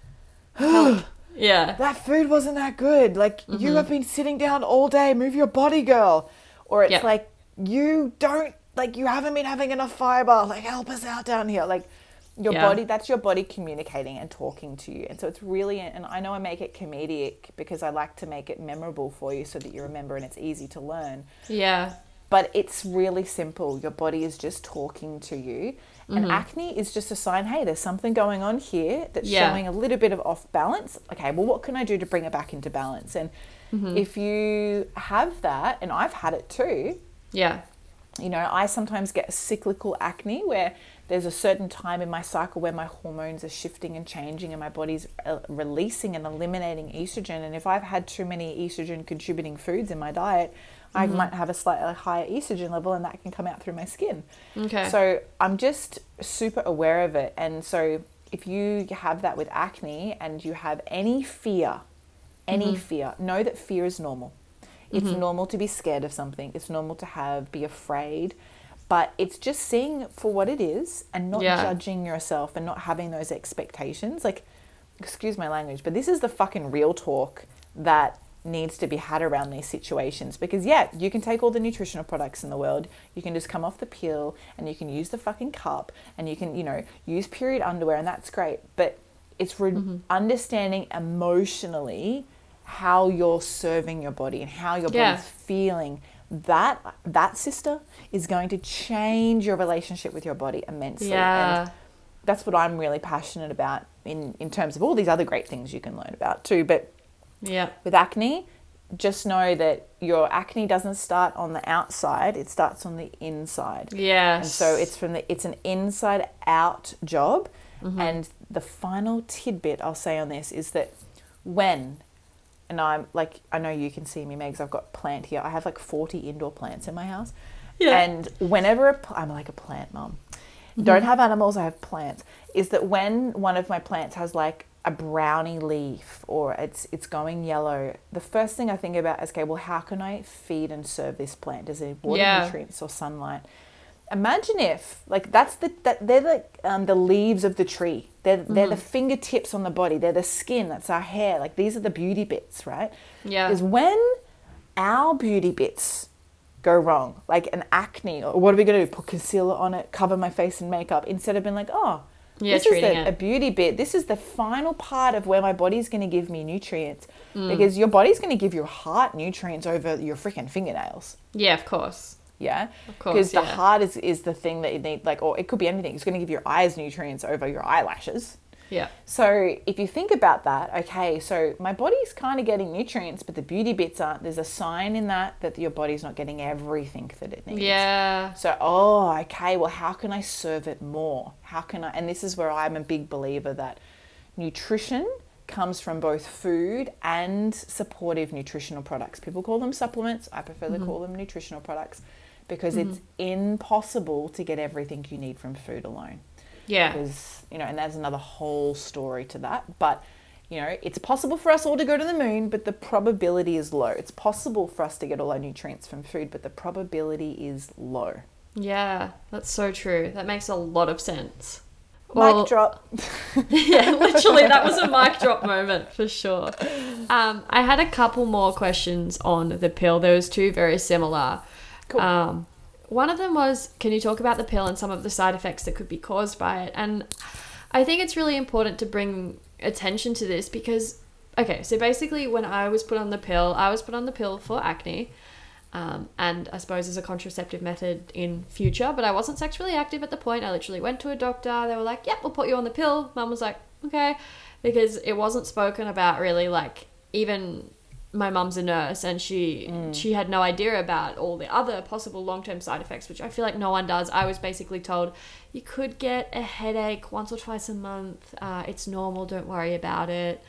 A: help. Yeah.
B: That food wasn't that good. Like, mm-hmm. you have been sitting down all day. Move your body, girl. Or it's yep. like, you don't, like, you haven't been having enough fiber. Like, help us out down here. Like, your yeah. body, that's your body communicating and talking to you. And so it's really, and I know I make it comedic because I like to make it memorable for you so that you remember and it's easy to learn.
A: Yeah.
B: But it's really simple. Your body is just talking to you. And
A: mm-hmm.
B: acne is just a sign, hey, there's something going on here that's
A: yeah.
B: showing a little bit of off balance. Okay, well, what can I do to bring it back into balance? And mm-hmm. if you have that, and I've had it too.
A: Yeah.
B: You know, I sometimes get cyclical acne where there's a certain time in my cycle where my hormones are shifting and changing and my body's releasing and eliminating estrogen. And if I've had too many estrogen contributing foods in my diet, I mm-hmm. might have a slightly higher estrogen level, and that can come out through my skin.
A: Okay.
B: So I'm just super aware of it. And so if you have that with acne and you have any fear, any mm-hmm. fear, know that fear is normal. It's mm-hmm. normal to be scared of something. It's normal to have, be afraid, but it's just seeing for what it is and not yeah. judging yourself and not having those expectations. Like, excuse my language, but this is the fucking real talk that needs to be had around these situations. Because yeah, you can take all the nutritional products in the world, you can just come off the pill and you can use the fucking cup and you can, you know, use period underwear, and that's great. But it's re- mm-hmm. understanding emotionally how you're serving your body and how your
A: yeah.
B: body's feeling. That that sister is going to change your relationship with your body immensely.
A: Yeah.
B: And that's what I'm really passionate about in, in terms of all these other great things you can learn about too. But
A: yeah,
B: with acne, just know that your acne doesn't start on the outside, it starts on the inside.
A: Yes.
B: And so it's from the it's an inside out job. Mm-hmm. And the final tidbit I'll say on this is that when And I'm like, I know you can see me, Megs, I've got plant here. I have like forty indoor plants in my house.
A: Yeah.
B: And whenever, a, I'm like a plant mum. Mm-hmm. Don't have animals, I have plants. Is that when one of my plants has like a brownie leaf or it's it's going yellow, the first thing I think about is, okay, well, how can I feed and serve this plant? Does it water,
A: yeah.
B: nutrients or sunlight? Imagine if, like, that's the, that they're like um, the leaves of the tree. They're, mm-hmm. they're the fingertips on the body. They're the skin. That's our hair. Like, these are the beauty bits, right?
A: Yeah.
B: Is when our beauty bits go wrong? Like an acne, or what are we going to do? Put concealer on it, cover my face in makeup, instead of being like, oh,
A: Yeah,
B: this is
A: treating
B: the,
A: it.
B: a beauty bit. This is the final part of where my body's going to give me nutrients, because your body's going to give your heart nutrients over your freaking fingernails.
A: Yeah, of course.
B: Yeah,
A: Of course,
B: because the
A: yeah.
B: heart is, is the thing that you need, like, or it could be anything. It's going to give your eyes nutrients over your eyelashes.
A: Yeah.
B: So if you think about that, okay, so my body's kind of getting nutrients, but the beauty bits aren't. There's a sign in that that your body's not getting everything that it needs.
A: Yeah.
B: So, oh, okay, well, how can I serve it more? How can I, and this is where I'm a big believer that nutrition comes from both food and supportive nutritional products. People call them supplements. I prefer to call them nutritional products, because it's impossible to get everything you need from food alone.
A: Yeah.
B: Because, you know, and there's another whole story to that. But, you know, it's possible for us all to go to the moon, but the probability is low. It's possible for us to get all our nutrients from food, but the probability is low.
A: Yeah, that's so true. That makes a lot of sense. Well,
B: Mic drop.
A: yeah, literally, that was a mic drop moment for sure. Um, I had a couple more questions on the pill. There was two very similar.
B: Cool.
A: Um, one of them was, can you talk about the pill and some of the side effects that could be caused by it? And I think it's really important to bring attention to this because, okay, so basically when I was put on the pill, I was put on the pill for acne. Um, and I suppose as a contraceptive method in future, but I wasn't sexually active at the point. I literally went to a doctor. They were like, yep, we'll put you on the pill. Mum was like, okay, because it wasn't spoken about really. Like, even my mum's a nurse and she mm. she had no idea about all the other possible long-term side effects, which I feel like no one does. I was basically told you could get a headache once or twice a month. Uh, it's normal. Don't worry about it.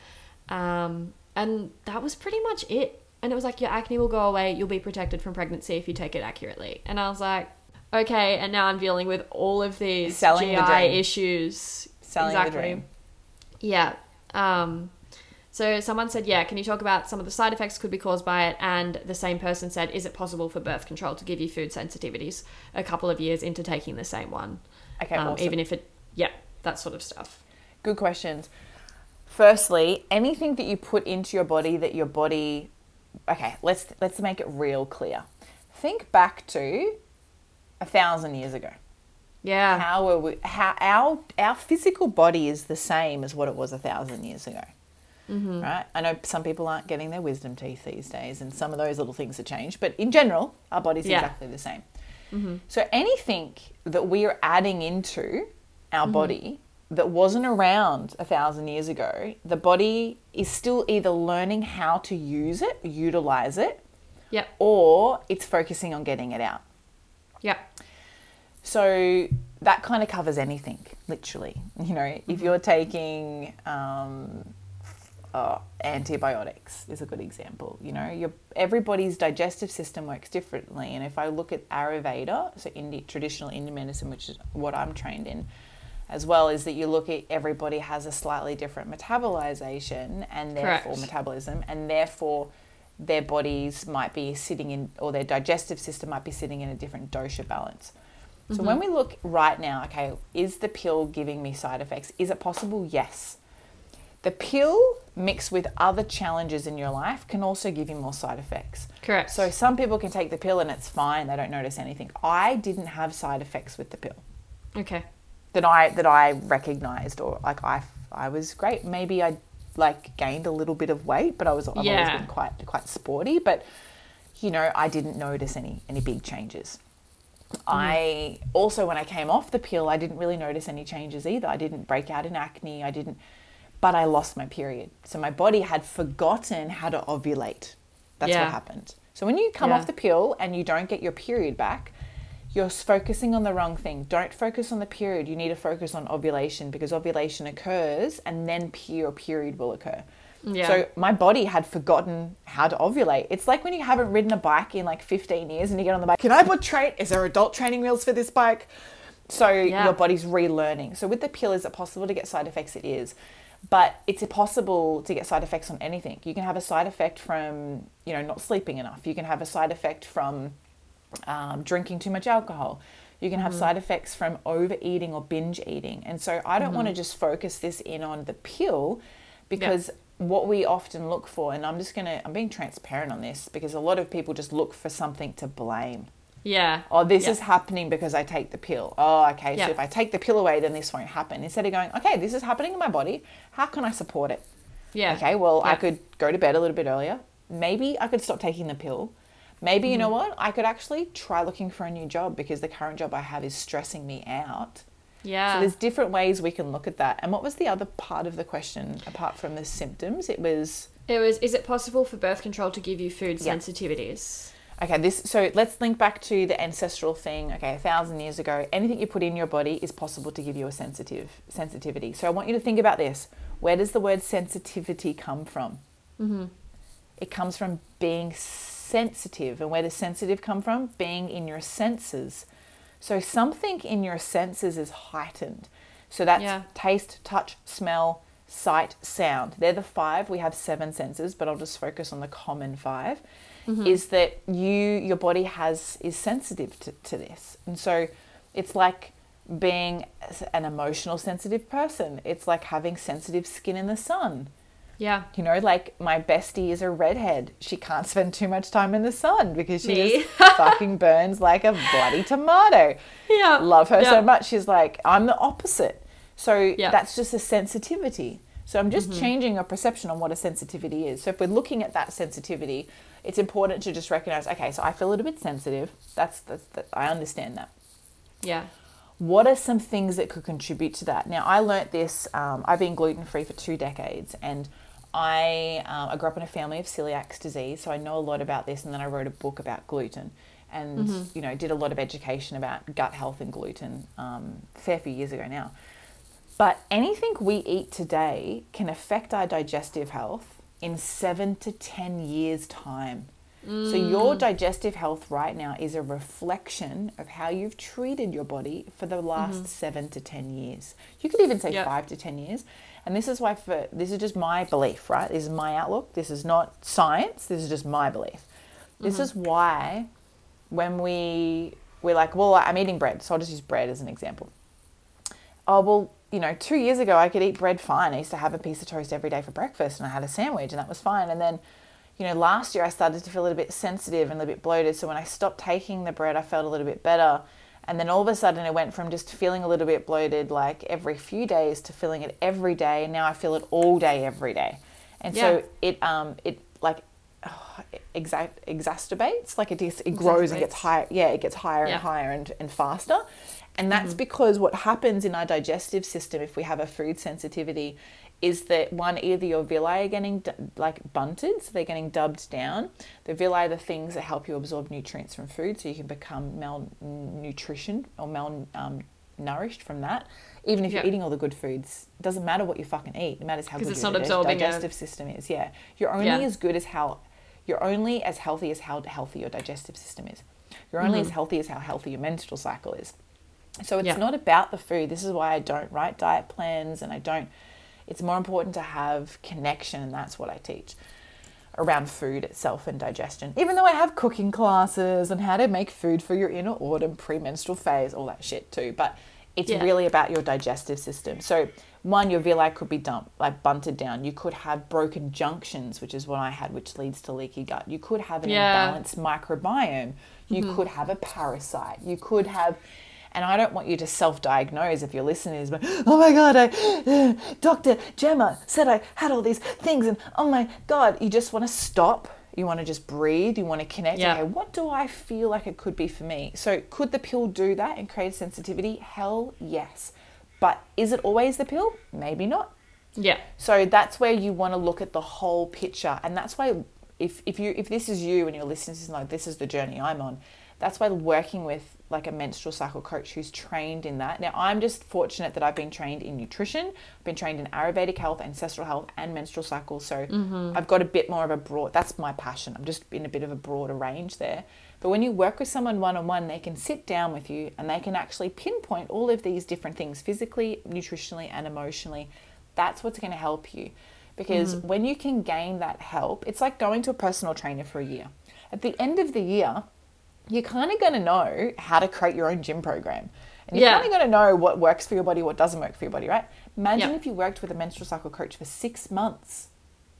A: Um, and that was pretty much it. And it was like, your acne will go away. You'll be protected from pregnancy if you take it accurately. And I was like, okay. And now I'm dealing with all of these
B: Selling
A: G
B: the
A: I
B: dream.
A: issues.
B: Selling
A: exactly.
B: the dream.
A: Yeah. Um, so someone said, yeah, can you talk about some of the side effects could be caused by it? And the same person said, is it possible for birth control to give you food sensitivities a couple of years into taking the same one?
B: Okay,
A: um,
B: awesome.
A: Even if it, yeah, that sort of stuff.
B: Good questions. Firstly, anything that you put into your body that your body... Okay, let's let's make it real clear. Think back to a thousand years ago.
A: Yeah.
B: How are we? How our our physical body is the same as what it was a thousand years ago, mm-hmm. right? I know some people aren't getting their wisdom teeth these days, and some of those little things have changed. But in general, our body's
A: Yeah.
B: exactly the same.
A: Mm-hmm.
B: So anything that we are adding into our
A: Mm-hmm.
B: body that wasn't around a thousand years ago, the body is still either learning how to use it, utilize it,
A: Yep.
B: or it's focusing on getting it out.
A: Yep.
B: So that kind of covers anything, literally. You know, if
A: Mm-hmm.
B: you're taking um, uh, antibiotics is a good example. You know, your everybody's digestive system works differently. And if I look at Ayurveda, so Indi- traditional Indian medicine, which is what I'm trained in, as well, is that you look at everybody has a slightly different metabolization and therefore
A: Correct.
B: metabolism, and therefore their bodies might be sitting in, or their digestive system might be sitting in a different dosha balance. So
A: Mm-hmm.
B: when we look right now, okay, is the pill giving me side effects? Is it possible? Yes. The pill mixed with other challenges in your life can also give you more side effects.
A: Correct.
B: So some people can take the pill and it's fine. They don't notice anything. I didn't have side effects with the pill
A: Okay.
B: that I that I recognized, or like I I was great. Maybe I like gained a little bit of weight, but I was I've always
A: Yeah.
B: been quite quite sporty. But you know, I didn't notice any any big changes. I also, when I came off the pill, I didn't really notice any changes either. I didn't break out in acne. I didn't, but I lost my period. So my body had forgotten how to ovulate. That's
A: Yeah.
B: what happened. So when you come
A: Yeah.
B: off the pill and you don't get your period back, you're focusing on the wrong thing. Don't focus on the period. You need to focus on ovulation, because ovulation occurs and then your period will occur.
A: Yeah.
B: So my body had forgotten how to ovulate. It's like when you haven't ridden a bike in like fifteen years and you get on the bike. Can I put train? Is there adult training wheels for this bike? So
A: Yeah.
B: your body's relearning. So with the pill, is it possible to get side effects? It is. But it's possible to get side effects on anything. You can have a side effect from, you know, not sleeping enough. You can have a side effect from um, drinking too much alcohol. You can have mm-hmm. side effects from overeating or binge eating. And so I don't mm-hmm. want to just focus this in on the pill, because what we often look for, and I'm just going to, I'm being transparent on this because a lot of people just look for something to blame.
A: Yeah.
B: Oh, this
A: yeah.
B: is happening because I take the pill. Oh, okay.
A: Yeah.
B: So if I take the pill away, then this won't happen. Instead of going, okay, this is happening in my body. How can I support it?
A: Yeah.
B: Okay, well,
A: yeah.
B: I could go to bed a little bit earlier. Maybe I could stop taking the pill. Maybe, mm-hmm. you know what? I could actually try looking for a new job because the current job I have is stressing me out.
A: Yeah.
B: So there's different ways we can look at that. And what was the other part of the question apart from the symptoms? It was...
A: It was, is it possible for birth control to give you food
B: yeah.
A: sensitivities?
B: Okay, this. So let's link back to the ancestral thing. Okay, a thousand years ago, anything you put in your body is possible to give you a sensitive sensitivity. So I want you to think about this. Where does the word sensitivity come from?
A: Mm-hmm.
B: It comes from being sensitive. And where does sensitive come from? Being in your senses. So something in your senses is heightened. So that's
A: yeah.
B: taste, touch, smell, sight, sound. They're the five. We have seven senses, but I'll just focus on the common five. Mm-hmm. Is that you, your body has, is sensitive to, to this. And so it's like being an emotional sensitive person. It's like having sensitive skin in the sun.
A: Yeah.
B: You know, like my bestie is a redhead. She can't spend too much time in the sun because she
A: Me.
B: just fucking burns like a bloody tomato.
A: Yeah.
B: Love her
A: yeah.
B: so much. She's like, I'm the opposite. So
A: yeah.
B: that's just a sensitivity. So I'm just
A: mm-hmm.
B: changing your perception on what a sensitivity is. So if we're looking at that sensitivity, it's important to just recognize, okay, so I feel a little bit sensitive. That's, that's that. I understand that.
A: Yeah.
B: What are some things that could contribute to that? Now, I learnt this. Um, I've been gluten-free for two decades, and I um, I grew up in a family of celiac disease, so I know a lot about this. And then I wrote a book about gluten, and
A: mm-hmm.
B: you know, did a lot of education about gut health and gluten um, a fair few years ago now. But anything we eat today can affect our digestive health in seven to ten years' time. Mm. So your digestive health right now is a reflection of how you've treated your body for the last mm-hmm. seven to ten years. You could even say yep. five to ten years. And this is why, for this is just my belief, right? This is my outlook. This is not science. This is just my belief. Mm-hmm. This is why when we, we're like, well, I'm eating bread. So I'll just use bread as an example. Oh, well, you know, two years ago I could eat bread fine. I used to have a piece of toast every day for breakfast and I had a sandwich and that was fine. And then, you know, last year I started to feel a little bit sensitive and a little bit bloated. So when I stopped taking the bread, I felt a little bit better. And then all of a sudden it went from just feeling a little bit bloated like every few days to feeling it every day. And now I feel it all day, every day. And yeah. so it, um, it like oh, exact exacerbates, like it just, it grows and gets higher. Yeah, it gets higher yeah. and higher and, and faster. And that's mm-hmm. because what happens in our digestive system, if we have a food sensitivity, is that one, either your villi are getting like bunted, so they're getting dubbed down. The villi are the things that help you absorb nutrients from food, so you can become malnutrition or malnourished um, from that. Even if yep. you're eating all the good foods, it doesn't matter what you fucking eat. It matters how good
A: it's
B: your
A: not absorbing
B: digestive
A: a...
B: system is. Yeah, you're only yeah. as good as how you're only as healthy as how healthy your digestive system is. You're only mm-hmm. as healthy as how healthy your menstrual cycle is. So it's yeah. not about the food. This is why I don't write diet plans and I don't, it's more important to have connection, and that's what I teach around food itself and digestion. Even though I have cooking classes and how to make food for your inner autumn premenstrual phase, all that shit too. But it's yeah. really about your digestive system. So one, your villi could be dumped, like bunted down. You could have broken junctions, which is what I had, which leads to leaky gut. You could have an yeah. imbalanced microbiome. You mm-hmm. could have a parasite. You could have... And I don't want you to self-diagnose if you're listening, but oh my God, I, uh, Doctor Gemma said I had all these things and oh my God, you just want to stop. You want to just breathe. You want to connect. Yeah. Okay, what do I feel like it could be for me? So could the pill do that and create sensitivity? Hell yes. But is it always the pill? Maybe not.
A: Yeah.
B: So that's where you want to look at the whole picture. And that's why if, if you if this is you and you're listening to this, like this is the journey I'm on, that's why working with like a menstrual cycle coach who's trained in that. Now, I'm just fortunate that I've been trained in nutrition, I've been trained in Ayurvedic health, ancestral health, and menstrual cycle. So mm-hmm. I've got a bit more of a broad, that's my passion. I'm just in a bit of a broader range there. But when you work with someone one-on-one, they can sit down with you and they can actually pinpoint all of these different things physically, nutritionally, and emotionally. That's what's going to help you. Because mm-hmm. when you can gain that help, it's like going to a personal trainer for a year. At the end of the year, you're kind of going to know how to create your own gym program. And you're yeah. kind of going to know what works for your body, what doesn't work for your body, right? Imagine yeah. if you worked with a menstrual cycle coach for six months.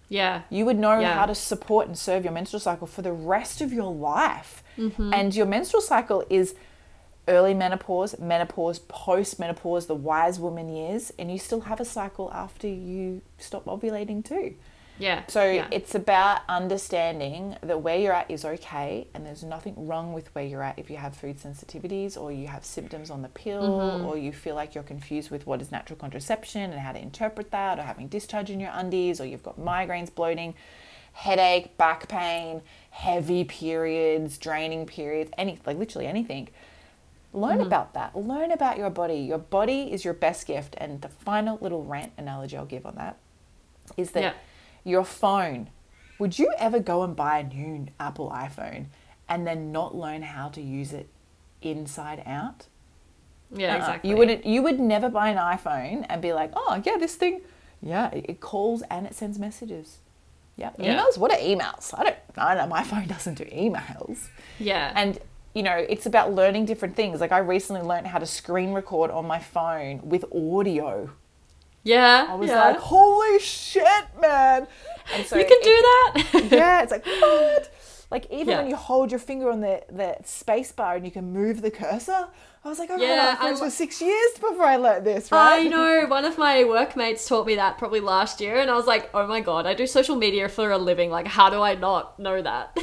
A: Yeah.
B: You would know
A: Yeah.
B: how to support and serve your menstrual cycle for the rest of your life.
A: Mm-hmm.
B: And your menstrual cycle is early menopause, menopause, post-menopause, the wise woman years, and you still have a cycle after you stop ovulating too.
A: Yeah.
B: So
A: yeah.
B: it's about understanding that where you're at is okay, and there's nothing wrong with where you're at if you have food sensitivities or you have symptoms on the pill
A: Mm-hmm.
B: or you feel like you're confused with what is natural contraception and how to interpret that, or having discharge in your undies, or you've got migraines, bloating, headache, back pain, heavy periods, draining periods, any like literally anything. Learn
A: Mm-hmm.
B: about that. Learn about your body. Your body is your best gift. And the final little rant analogy I'll give on that is that
A: Yeah.
B: your phone, would you ever go and buy a new Apple iPhone and then not learn how to use it inside out?
A: Yeah,
B: Uh-uh.
A: exactly.
B: You wouldn't. You would never buy an iPhone and be like, oh yeah, this thing, yeah, it, it calls and it sends messages. Yeah.
A: Yeah.
B: Emails. What are emails? I don't. I don't know. My phone doesn't do emails.
A: Yeah.
B: And you know, it's about learning different things. Like I recently learned how to screen record on my phone with audio.
A: yeah.
B: I was
A: yeah.
B: like, holy shit, man. And so
A: you can
B: it-
A: do that?
B: yeah, it's like, what? Like even
A: Yeah.
B: when you hold your finger on the, the space bar and you can move the cursor, I was like, I've
A: Yeah,
B: had
A: I
B: iPhones
A: lo-
B: for six years before I learned this, right?
A: I know. One of my workmates taught me that probably last year, and I was like, oh my God, I do social media for a living. Like, how do I not know that?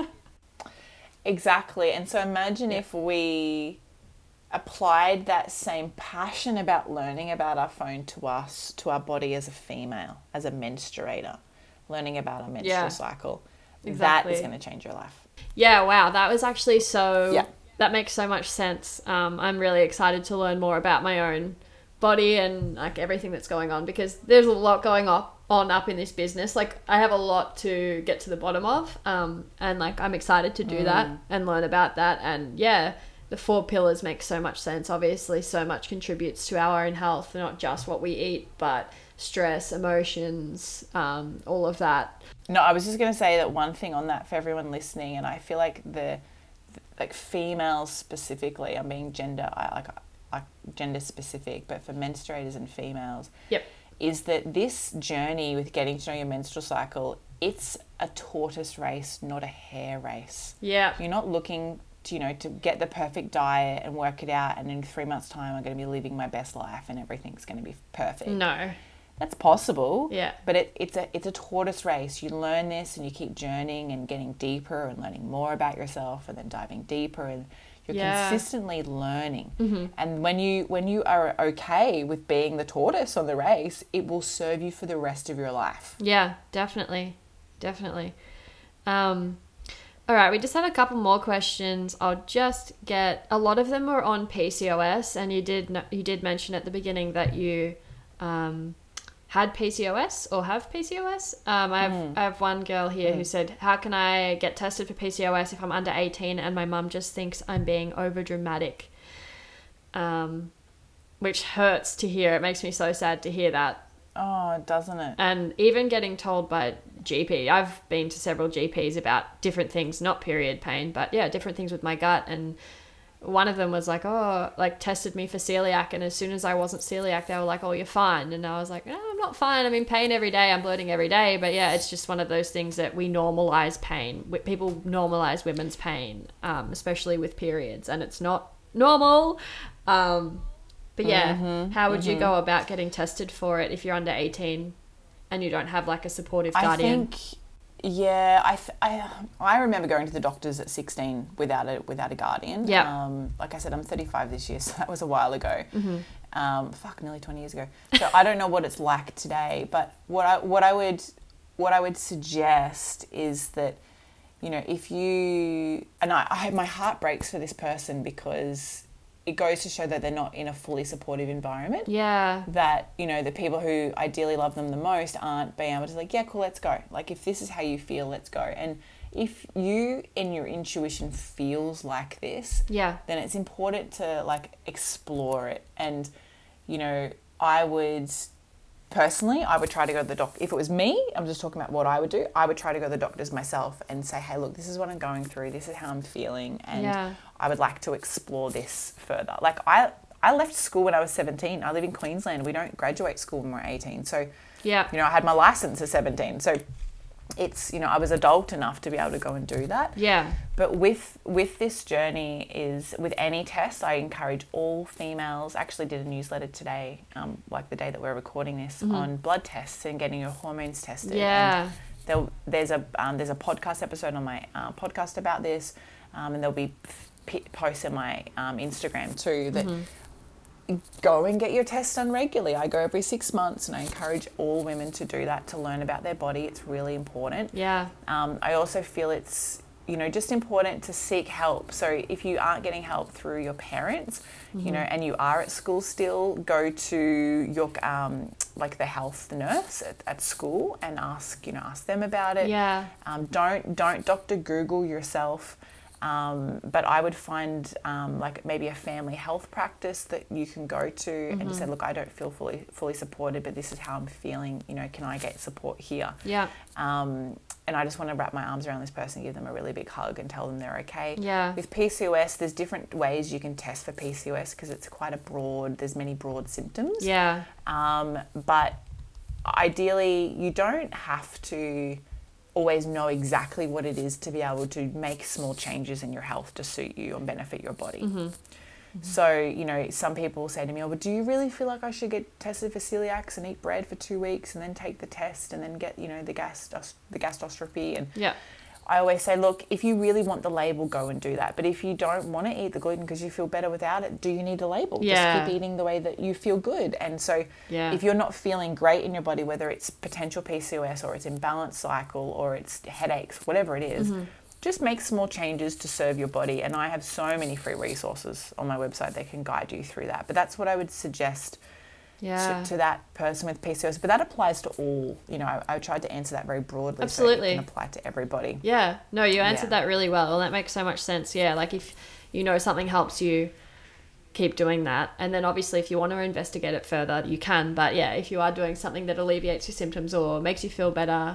B: Exactly. And so imagine if we applied that same passion about learning about our phone to us, to our body as a female, as a menstruator, learning about our menstrual
A: Yeah.
B: cycle.
A: Exactly.
B: That is going to change your life.
A: Yeah, wow. That was actually so...
B: Yeah.
A: That makes so much sense. Um, I'm really excited to learn more about my own body and like everything that's going on, because there's a lot going up on up in this business. Like I have a lot to get to the bottom of, um, and like I'm excited to do
B: Mm.
A: that and learn about that. And yeah, the four pillars make so much sense. Obviously, so much contributes to our own health, not just what we eat, but stress, emotions, um, all of that.
B: No, I was just going to say that one thing on that for everyone listening, and I feel like the like females specifically, I'm being gender I like like gender specific, but for menstruators and females,
A: Yep.
B: is that this journey with getting to know your menstrual cycle, it's a tortoise race, not a hare race.
A: Yeah.
B: You're not looking to, you know, to get the perfect diet and work it out, and in three months' time I'm going to be living my best life and everything's going to be perfect.
A: No.
B: That's possible.
A: Yeah.
B: But it, it's a it's a tortoise race. You learn this and you keep journeying and getting deeper and learning more about yourself and then diving deeper, and you're
A: Yeah.
B: consistently learning.
A: Mm-hmm.
B: And when you when you are okay with being the tortoise on the race, it will serve you for the rest of your life.
A: Yeah, definitely. Definitely. Um, all right, we just had a couple more questions. I'll just get, a lot of them were on P C O S, and you did no- you did mention at the beginning that you um, had P C O S or have P C O S. Um, I have
B: Mm.
A: I have one girl here who said, how can I get tested for P C O S if I'm under eighteen and my mum just thinks I'm being over dramatic? Um, which hurts to hear. It makes me so sad to hear that.
B: Oh, doesn't it?
A: And even getting told by G P, I've been to several G Ps about different things, not period pain, but yeah, different things with my gut. And one of them was like, oh, like tested me for celiac. And as soon as I wasn't celiac, they were like, oh, you're fine. And I was like, no, I'm not fine. I'm in pain every day. I'm bloating every day. But yeah, it's just one of those things that we normalize pain. Wi- People normalize women's pain, um, especially with periods. And it's not normal. Um, but yeah,
B: Mhm,
A: how would you
B: mhm.
A: go about getting tested for it if you're under eighteen and you don't have like a supportive
B: I
A: guardian?
B: think, yeah, I, th- I I remember going to the doctors at sixteen without a without a guardian.
A: Yeah.
B: Um, like I said, I'm thirty-five this year, so that was a while ago.
A: Mm-hmm.
B: Um, fuck, nearly twenty years ago. So I don't know what it's like today, but what I what I would what I would suggest is that, you know, if you, and I, I my heart breaks for this person because it goes to show that they're not in a fully supportive environment.
A: Yeah.
B: That, you know, the people who ideally love them the most aren't being able to like, yeah, cool, let's go. Like, if this is how you feel, let's go. And if you in your intuition feels like this,
A: Yeah.
B: then it's important to like explore it. And, you know, I would personally, I would try to go to the doctor. If it was me, I'm just talking about what I would do. I would try to go to the doctors myself and say, hey, look, this is what I'm going through. This is how I'm feeling. And
A: Yeah.
B: I would like to explore this further. Like I, I left school when I was seventeen. I live in Queensland. We don't graduate school when we're eighteen. So,
A: yeah,
B: you know, I had my license at seventeen. So it's, you know, I was adult enough to be able to go and do that.
A: Yeah.
B: But with with this journey is, with any test, I encourage all females, I actually did a newsletter today, um, like the day that we're recording this, mm-hmm. on blood tests and getting your hormones tested.
A: Yeah.
B: And there, there's a um, there's a podcast episode on my uh, podcast about this, um, and there'll be p- posts on my um, Instagram too that mm-hmm. go and get your tests done regularly. I go every six months and I encourage all women to do that, to learn about their body. It's really important.
A: Yeah.
B: Um, I also feel it's, you know, just important to seek help. So if you aren't getting help through your parents, mm-hmm. you know, and you are at school still, go to your, um, like the health nurse at, at school and ask, you know, ask them about it.
A: Yeah.
B: Um, don't, don't Doctor Google yourself. Um, but I would find um, like maybe a family health practice that you can go to mm-hmm. and just say, look, I don't feel fully fully supported, but this is how I'm feeling. You know, can I get support here?
A: Yeah.
B: Um, and I just want to wrap my arms around this person, give them a really big hug, and tell them they're okay.
A: Yeah.
B: With P C O S, there's different ways you can test for P C O S because it's quite a broad. There's many broad symptoms.
A: Yeah.
B: Um, but ideally, you don't have to always know exactly what it is to be able to make small changes in your health to suit you and benefit your body. Mm-hmm. Mm-hmm. So, you know, some people say to me, oh, but do you really feel like I should get tested for celiacs and eat bread for two weeks and then take the test and then get, you know, the gastos- the gastroscopy? And
A: yeah.
B: I always say, look, if you really want the label, go and do that. But if you don't want to eat the gluten because you feel better without it, do you need a label?
A: Yeah.
B: Just keep eating the way that you feel good. And so
A: yeah.
B: if you're not feeling great in your body, whether it's potential P C O S or it's imbalanced cycle or it's headaches, whatever it is, mm-hmm. just make small changes to serve your body. And I have so many free resources on my website that can guide you through that. But that's what I would suggest
A: yeah.
B: to, to that person with P C O S. But that applies to all. You know, I, I tried to answer that very broadly.
A: Absolutely.
B: So it can apply to everybody.
A: Yeah. No, you answered
B: yeah.
A: that really well. And that makes so much sense. Yeah. Like if you know something helps you, keep doing that. And then obviously if you want to investigate it further, you can. But yeah, if you are doing something that alleviates your symptoms or makes you feel better,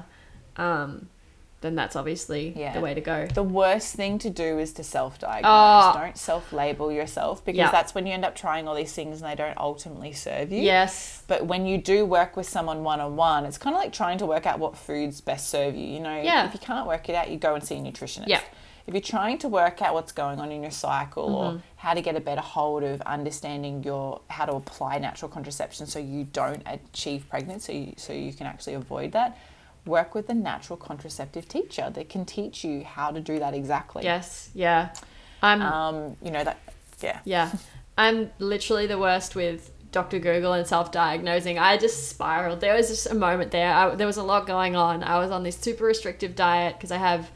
A: um, then that's obviously yeah. the way to go.
B: The worst thing to do is to self-diagnose.
A: Oh.
B: Don't self-label yourself because
A: yeah.
B: that's when you end up trying all these things and they don't ultimately serve you.
A: Yes.
B: But when you do work with someone one-on-one, it's kind of like trying to work out what foods best serve you. You know,
A: yeah.
B: if you can't work it out, you go and see a nutritionist.
A: Yeah.
B: If you're trying to work out what's going on in your cycle
A: mm-hmm.
B: or how to get a better hold of understanding your how to apply natural contraception so you don't achieve pregnancy, so you can actually avoid that, work with a natural contraceptive teacher that can teach you how to do that exactly.
A: Yes, yeah. I'm,
B: um, you know, that, yeah.
A: Yeah. I'm literally the worst with Doctor Google and self-diagnosing. I just spiraled. There was just a moment there. I, there was a lot going on. I was on this super restrictive diet because I have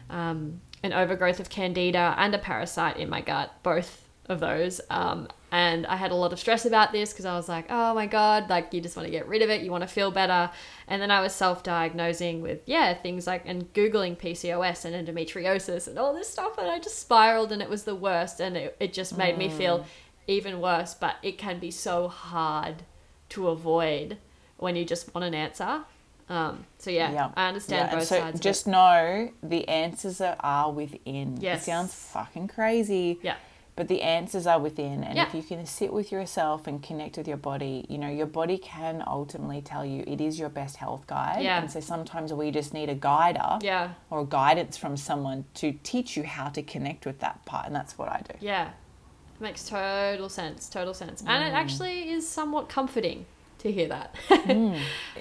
A: um, an overgrowth of candida and a parasite in my gut, both of those. Um, and I had a lot of stress about this because I was like, oh my God, like you just want to get rid of it. You want to feel better. And then I was self-diagnosing with, yeah, things like, and Googling P C O S and endometriosis and all this stuff. And I just spiraled and it was the worst. And it, it just made mm. me feel even worse. But it can be so hard to avoid when you just want an answer. Um, so yeah, yeah, I understand yeah. both
B: so
A: sides.
B: Just know the answers are, are within.
A: Yes.
B: It sounds fucking crazy.
A: Yeah.
B: But the answers are within. And
A: yeah.
B: if you can sit with yourself and connect with your body, you know, your body can ultimately tell you it is your best health guide.
A: Yeah.
B: And so sometimes we just need a guider
A: yeah.
B: or guidance from someone to teach you how to connect with that part. And that's what I do.
A: Yeah. It makes total sense. Total sense. And mm. it actually is somewhat comforting to hear that.
B: mm.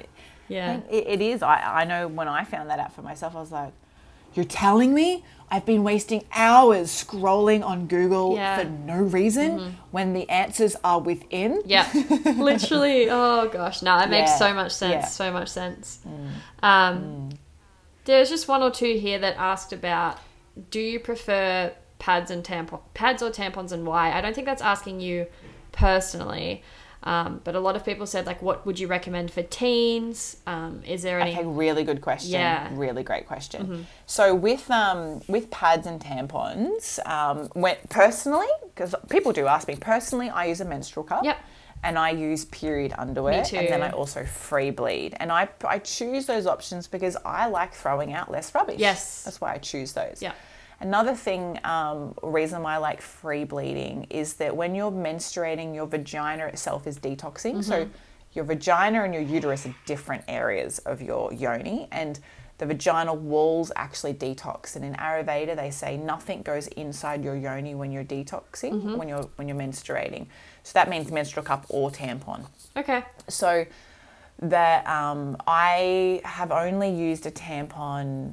A: Yeah.
B: It, it is. I, I know when I found that out for myself, I was like, you're telling me I've been wasting hours scrolling on Google
A: yeah. for
B: no reason mm-hmm. when the answers are within?
A: Yeah, literally. Oh gosh, no, it yeah. makes so much sense.
B: Yeah.
A: So much sense.
B: Mm.
A: Um,
B: mm.
A: There's just one or two here that asked about, do you prefer pads and tampon pads or tampons and why? I don't think that's asking you personally. Um, but a lot of people said, like, what would you recommend for teens? Um, is there any...
B: Okay, really good question.
A: Yeah.
B: Really great question.
A: Mm-hmm.
B: So with um, with pads and tampons, um, when, personally, because people do ask me, personally, I use a menstrual cup.
A: Yep.
B: And I use period underwear.
A: Me too.
B: And then I also free bleed. And I, I choose those options because I like throwing out less rubbish.
A: Yes.
B: That's why I choose those.
A: Yeah.
B: Another thing, um, reason why I like free bleeding is that when you're menstruating, your vagina itself is detoxing. Mm-hmm. So your vagina and your uterus are different areas of your yoni, and the vaginal walls actually detox. And in Ayurveda, they say nothing goes inside your yoni when you're detoxing, mm-hmm. when you're when you're menstruating. So that means menstrual cup or tampon.
A: Okay.
B: So that um, I have only used a tampon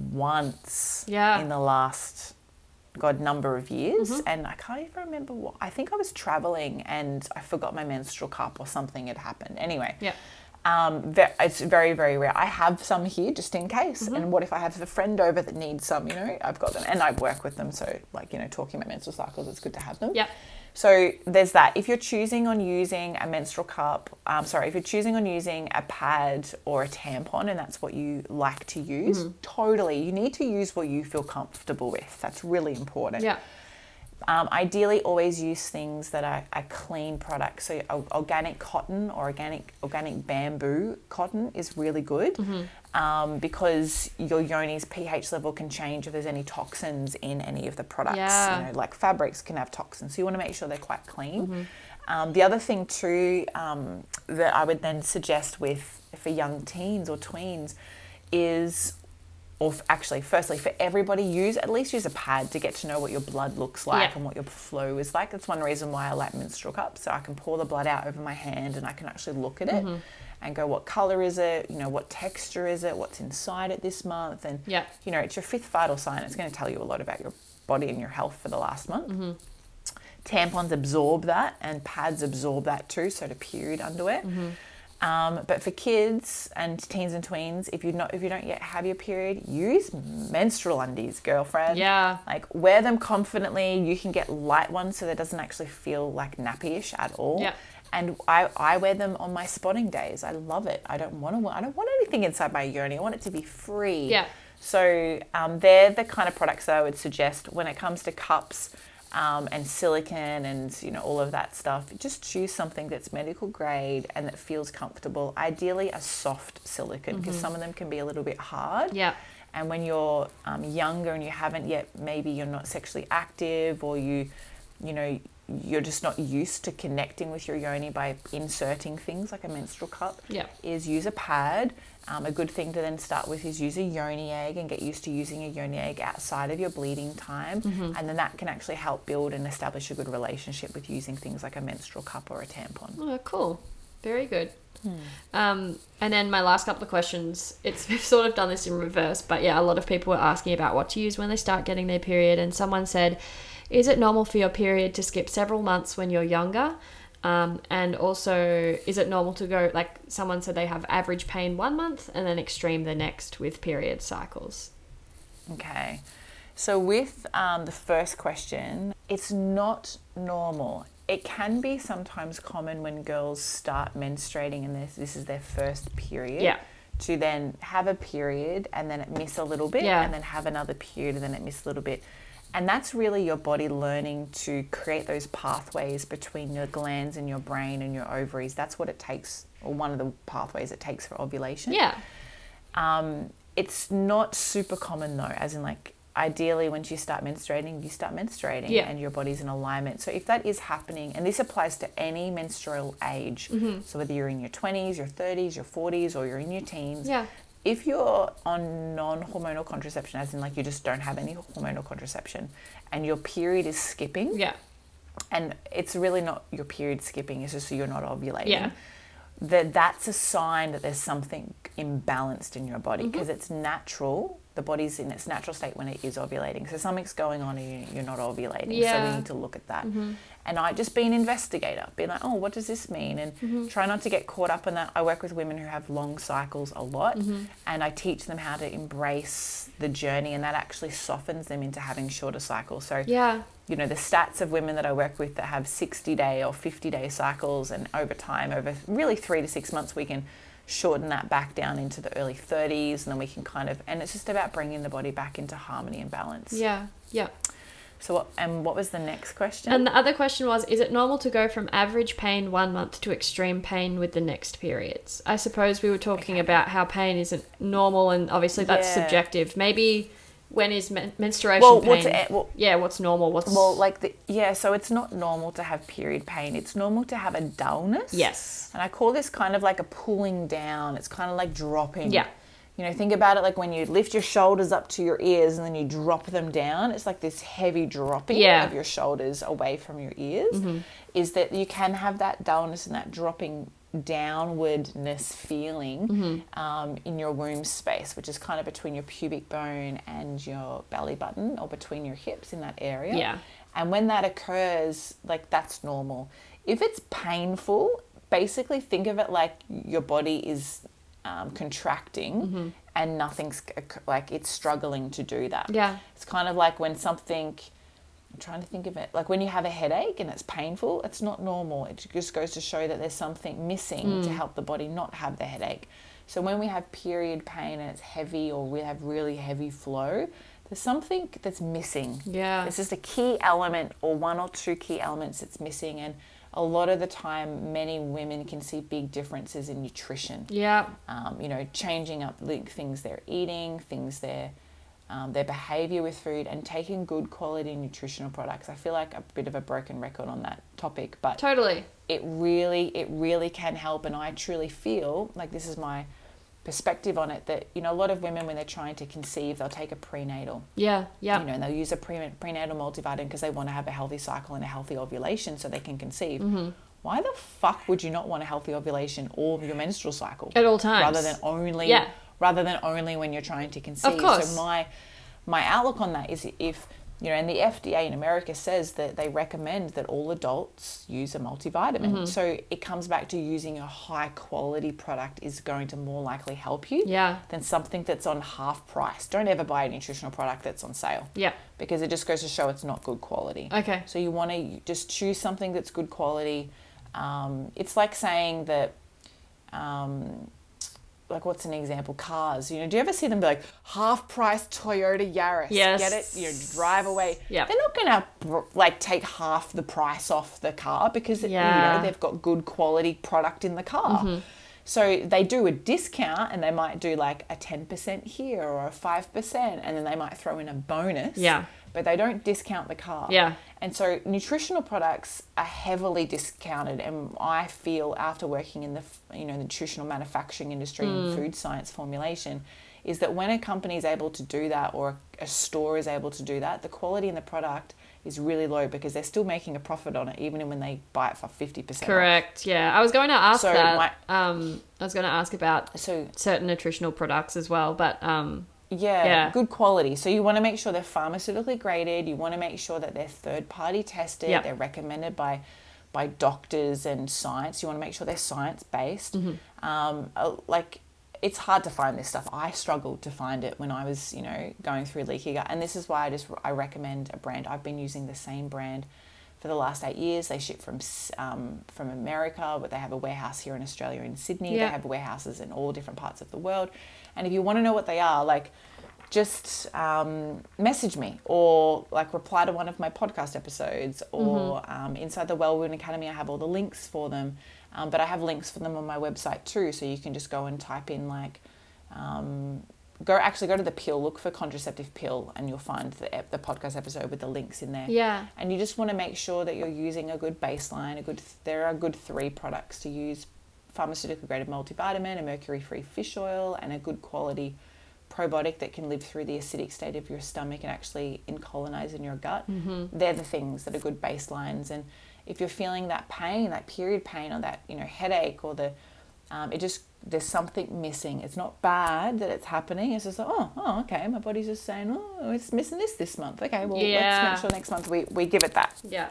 B: once
A: yeah.
B: in the last God number of years,
A: mm-hmm.
B: and I can't even remember what. I think I was traveling and I forgot my menstrual cup or something had happened. Anyway.
A: Yeah.
B: Um, it's very, very rare. I have some here just in case.
A: Mm-hmm.
B: And what if I have a friend over that needs some, you know, I've got them and I work with them. So like, you know, talking about menstrual cycles, it's good to have them.
A: Yeah.
B: So there's that. If you're choosing on using a menstrual cup, um, sorry, if you're choosing on using a pad or a tampon and that's what you like to use, mm-hmm. totally, you need to use what you feel comfortable with. That's really important.
A: Yeah.
B: Um, ideally, always use things that are, are clean products. So organic cotton or organic organic bamboo cotton is really good mm-hmm. um, because your yoni's pH level can change if there's any toxins in any of the products.
A: Yeah.
B: You know, like fabrics can have toxins, so you want to make sure they're quite clean. Mm-hmm. Um, the other thing too um, that I would then suggest with for young teens or tweens is, or actually, firstly, for everybody, use at least use a pad to get to know what your blood looks like yeah. and what your flow is like. That's one reason why I like menstrual cups. So I can pour the blood out over my hand and I can actually look at it mm-hmm. and go, what color is it? You know, what texture is it? What's inside it this month? And,
A: yeah.
B: you know, it's your fifth vital sign. It's going to tell you a lot about your body and your health for the last month. Mm-hmm. Tampons absorb that and pads absorb that too. So do period underwear. Mm-hmm. Um, but for kids and teens and tweens, if you not if you don't yet have your period, use menstrual undies, girlfriend.
A: Yeah.
B: Like wear them confidently. You can get light ones so that it doesn't actually feel like nappy-ish at all.
A: Yeah.
B: And I, I wear them on my spotting days. I love it. I don't want to I don't want anything inside my yoni. I want it to be free.
A: Yeah.
B: So um, they're the kind of products that I would suggest when it comes to cups. Um, and silicone and, you know, all of that stuff. Just choose something that's medical grade and that feels comfortable. Ideally a soft silicone because mm-hmm. some of them can be a little bit hard.
A: Yeah.
B: And when you're um, younger and you haven't yet, maybe you're not sexually active or you, you know, you're just not used to connecting with your yoni by inserting things like a menstrual cup,
A: yeah.
B: is use a pad. Um, a good thing to then start with is use a yoni egg and get used to using a yoni egg outside of your bleeding time. Mm-hmm. And then that can actually help build and establish a good relationship with using things like a menstrual cup or a tampon.
A: Oh, cool. Very good.
B: Hmm.
A: Um, and then my last couple of questions, it's we've sort of done this in reverse, but yeah, a lot of people were asking about what to use when they start getting their period. And someone said, is it normal for your period to skip several months when you're younger? Um, and also, is it normal to go, like someone said they have average pain one month and then extreme the next with period cycles?
B: Okay. So with um, the first question, it's not normal. It can be sometimes common when girls start menstruating and this, this is their first period.
A: Yeah.
B: To then have a period and then it miss a little bit
A: yeah.
B: and then have another period and then it miss a little bit. And that's really your body learning to create those pathways between your glands and your brain and your ovaries. That's what it takes, or one of the pathways it takes for ovulation.
A: Yeah.
B: Um, it's not super common though, as in like ideally once you start menstruating, you start menstruating
A: yeah.
B: and your body's in alignment. So if that is happening, and this applies to any menstrual age, mm-hmm. so whether you're in your twenties, your thirties, your forties, or you're in your teens,
A: yeah.
B: if you're on non-hormonal contraception, as in like you just don't have any hormonal contraception and your period is skipping,
A: yeah,
B: and it's really not your period skipping, it's just so you're not ovulating,
A: yeah.
B: that that's a sign that there's something imbalanced in your body because mm-hmm. it's natural. The body's in its natural state when it is ovulating. So something's going on and you're not ovulating.
A: Yeah.
B: So we need to look at that.
A: Mm-hmm.
B: And I just be an investigator, be like, oh, what does this mean? And mm-hmm. try not to get caught up in that. I work with women who have long cycles a lot mm-hmm. and I teach them how to embrace the journey, and that actually softens them into having shorter cycles. So,
A: yeah.
B: you know, the stats of women that I work with that have sixty day or fifty day cycles, and over time, over really three to six months, we can shorten that back down into the early thirties, and then we can kind of, and it's just about bringing the body back into harmony and balance.
A: Yeah, yeah.
B: So what, and what was the next question?
A: And the other question was, is it normal to go from average pain one month to extreme pain with the next periods? I suppose we were talking okay. about how pain isn't normal, and obviously that's yeah. subjective. Maybe when is men- menstruation
B: Well,
A: pain?
B: what's it- well-
A: yeah, what's normal? What's
B: Well, like the yeah, so it's not normal to have period pain. It's normal to have a dullness.
A: Yes.
B: And I call this kind of like a pulling down. It's kind of like dropping.
A: Yeah.
B: You know, think about it like when you lift your shoulders up to your ears and then you drop them down. It's like this heavy dropping
A: Yeah.
B: of your shoulders away from your ears. Mm-hmm. Is that you can have that dullness and that dropping downwardness feeling mm-hmm. um, in your womb space, which is kind of between your pubic bone and your belly button, or between your hips in that area.
A: Yeah.
B: And when that occurs, like, that's normal. If it's painful, basically think of it like your body is um, contracting mm-hmm. and nothing's like it's struggling to do that.
A: Yeah.
B: It's kind of like when something, I'm trying to think of it, like when you have a headache and it's painful, it's not normal. It just goes to show that there's something missing mm. to help the body not have the headache. So when we have period pain and it's heavy, or we have really heavy flow, there's something that's missing.
A: Yeah.
B: It's just a key element, or one or two key elements that's missing. And a lot of the time, many women can see big differences in nutrition.
A: Yeah.
B: Um, you know, changing up the things they're eating, things they're Um, their behavior with food, and taking good quality nutritional products. I feel like a bit of a broken record on that topic, but
A: totally,
B: it really, it really can help. And I truly feel like, this is my perspective on it, that, you know, a lot of women, when they're trying to conceive, they'll take a prenatal.
A: Yeah, yeah.
B: You know, and they'll use a pre- prenatal multivitamin because they want to have a healthy cycle and a healthy ovulation so they can conceive. Mm-hmm. Why the fuck would you not want a healthy ovulation or your menstrual cycle
A: at all times,
B: rather than only?
A: Yeah.
B: rather than only when you're trying to conceive.
A: Of course.
B: So my my outlook on that is, if, you know, and the F D A in America says that they recommend that all adults use a multivitamin. Mm-hmm. So it comes back to using a high quality product is going to more likely help you
A: yeah.
B: than something that's on half price. Don't ever buy a nutritional product that's on sale.
A: Yeah.
B: Because it just goes to show it's not good quality.
A: Okay.
B: So you want to just choose something that's good quality. Um, it's like saying that... Um, like, what's an example? Cars. You know, do you ever see them be like, half price Toyota Yaris?
A: Yes.
B: Get it? You know, drive away.
A: Yeah.
B: They're not going to like take half the price off the car because
A: yeah.
B: you know they've got good quality product in the car. Mm-hmm. So they do a discount, and they might do like a ten percent here or a five percent, and then they might throw in a bonus.
A: Yeah.
B: But they don't discount the car.
A: Yeah.
B: And so nutritional products are heavily discounted. And I feel, after working in the, you know, nutritional manufacturing industry mm. and food science formulation, is that when a company is able to do that, or a store is able to do that, the quality in the product is really low, because they're still making a profit on it, even when they buy it for fifty percent
A: Correct.
B: off.
A: Yeah. I was going to ask
B: so
A: that.
B: My,
A: um, I was going to ask about
B: so,
A: certain nutritional products as well, but... Um,
B: Yeah,
A: yeah,
B: good quality. So you want to make sure they're pharmaceutically graded. You want to make sure that they're third-party tested.
A: Yep.
B: They're recommended by by doctors and science. You want to make sure they're science-based. Mm-hmm. Um, like, it's hard to find this stuff. I struggled to find it when I was, you know, going through leaky gut. And this is why I just I recommend a brand. I've been using the same brand for the last eight years. They ship from um, from America, but they have a warehouse here in Australia, in Sydney. Yeah. They have warehouses in all different parts of the world. And if you want to know what they are, like, just um, message me, or like reply to one of my podcast episodes, or mm-hmm. um, inside the Well Women Academy, I have all the links for them. Um, but I have links for them on my website too, so you can just go and type in like, um, go actually go to the pill, look for contraceptive pill, and you'll find the the podcast episode with the links in there.
A: Yeah.
B: And you just want to make sure that you're using a good baseline, a good. There are good three products to use: pharmaceutical graded multivitamin, a mercury-free fish oil, and a good quality probiotic that can live through the acidic state of your stomach and actually colonize in your gut. Mm-hmm. They're the things that are good baselines. And if you're feeling that pain, that period pain, or that, you know, headache, or the um, it just there's something missing. It's not bad that it's happening. It's just like, oh, oh, okay, my body's just saying, oh, it's missing this this month. Okay, well,
A: yeah.
B: let's make sure next month we, we give it that.
A: Yeah.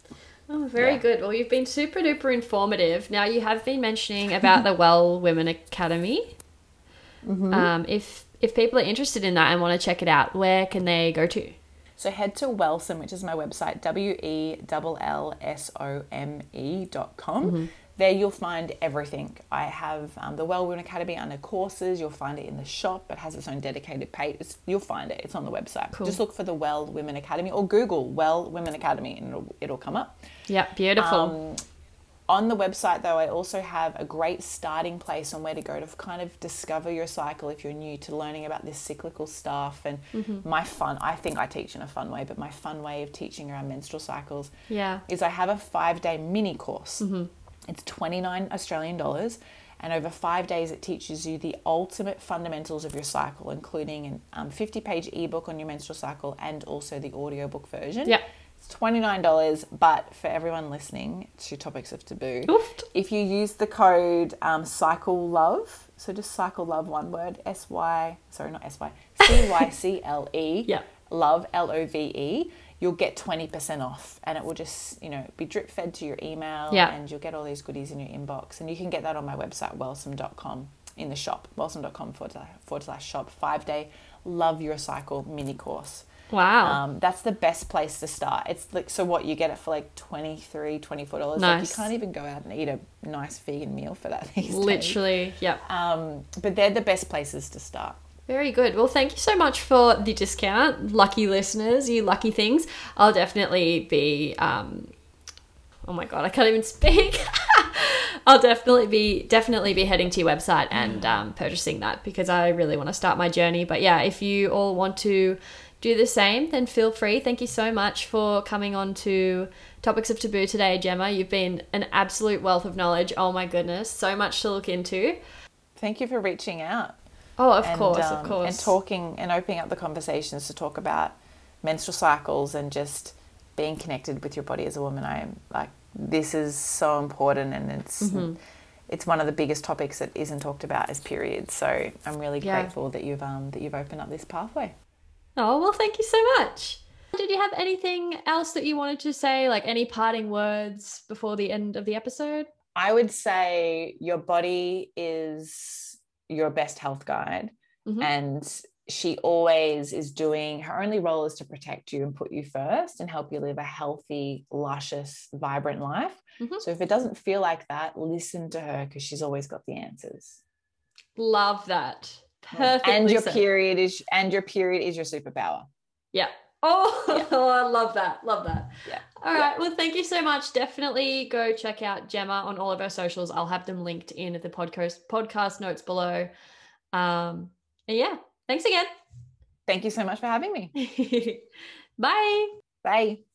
A: Oh, very
B: yeah.
A: good. Well, you've been super duper informative. Now, you have been mentioning about the Well Women Academy. Mm-hmm. Um, if if people are interested in that and want to check it out, where can they go to?
B: So head to Wellsome, which is my website, W E L L S O M E dot com. Mm-hmm. There you'll find everything. I have um, the Well Women Academy under courses. You'll find it in the shop. It has its own dedicated page. It's, you'll find it. It's on the website. Cool. Just look for the Well Women Academy, or Google Well Women Academy, and it'll, it'll come up.
A: Yeah, beautiful.
B: Um, On the website, though, I also have a great starting place on where to go to kind of discover your cycle if you're new to learning about this cyclical stuff. And mm-hmm. my fun, I think I teach in a fun way, but my fun way of teaching around menstrual cycles
A: yeah.
B: is I have a five-day mini course.
A: Mm-hmm.
B: It's twenty-nine Australian dollars. And over five days, it teaches you the ultimate fundamentals of your cycle, including an um, fifty-page ebook on your menstrual cycle and also the audiobook version.
A: Yeah.
B: It's twenty-nine dollars, but for everyone listening to Topics of Taboo,
A: Oofed.
B: if you use the code um, Cycle Love, so just Cycle Love, one word, S Y, sorry, not S Y, C Y C L E,
A: yeah.
B: Love, L O V E, you'll get twenty percent off, and it will just, you know, be drip fed to your email,
A: yeah.
B: and you'll get all these goodies in your inbox. And you can get that on my website, wellsome dot com, in the shop, wellsome.com forward slash, forward slash shop, five day Love Your Cycle mini course.
A: Wow.
B: Um, that's the best place to start. It's like, so what, you get it for like twenty-three dollars, twenty-four dollars.
A: Nice.
B: Like you can't even go out and eat a nice vegan meal for that these
A: Literally,
B: days.
A: yep.
B: Um, but they're the best places to start.
A: Very good. Well, thank you so much for the discount. Lucky listeners, you lucky things. I'll definitely be, um, oh my God, I can't even speak. I'll definitely be, definitely be heading to your website and um, purchasing that because I really want to start my journey. But yeah, if you all want to do the same, then feel free. Thank you so much for coming on to Topics of Taboo today, Gemma. You've been an absolute wealth of knowledge. Oh my goodness, so much to look into.
B: Thank you for reaching out.
A: Oh, of
B: and,
A: course,
B: um,
A: of course.
B: And talking and opening up the conversations to talk about menstrual cycles and just being connected with your body as a woman. I am like, this is so important, and it's mm-hmm. it's one of the biggest topics that isn't talked about is periods. So I'm really
A: yeah.
B: grateful that you've um that you've opened up this pathway.
A: Oh, well, thank you so much. Did you have anything else that you wanted to say, like any parting words before the end of the episode?
B: I would say your body is your best health guide, mm-hmm. and she always is doing, her only role is to protect you and put you first and help you live a healthy, luscious, vibrant life. Mm-hmm. So if it doesn't feel like that, listen to her because she's always got the answers.
A: Love that. Perfect.
B: And your said. period is and your period is your superpower.
A: Yeah. Oh, yeah. Oh, I love that. Love that.
B: Yeah.
A: All right.
B: Yeah.
A: Well, thank you so much. Definitely go check out Gemma on all of her socials. I'll have them linked in the podcast podcast notes below. Um, and yeah, thanks again.
B: Thank you so much for having me.
A: Bye.
B: Bye.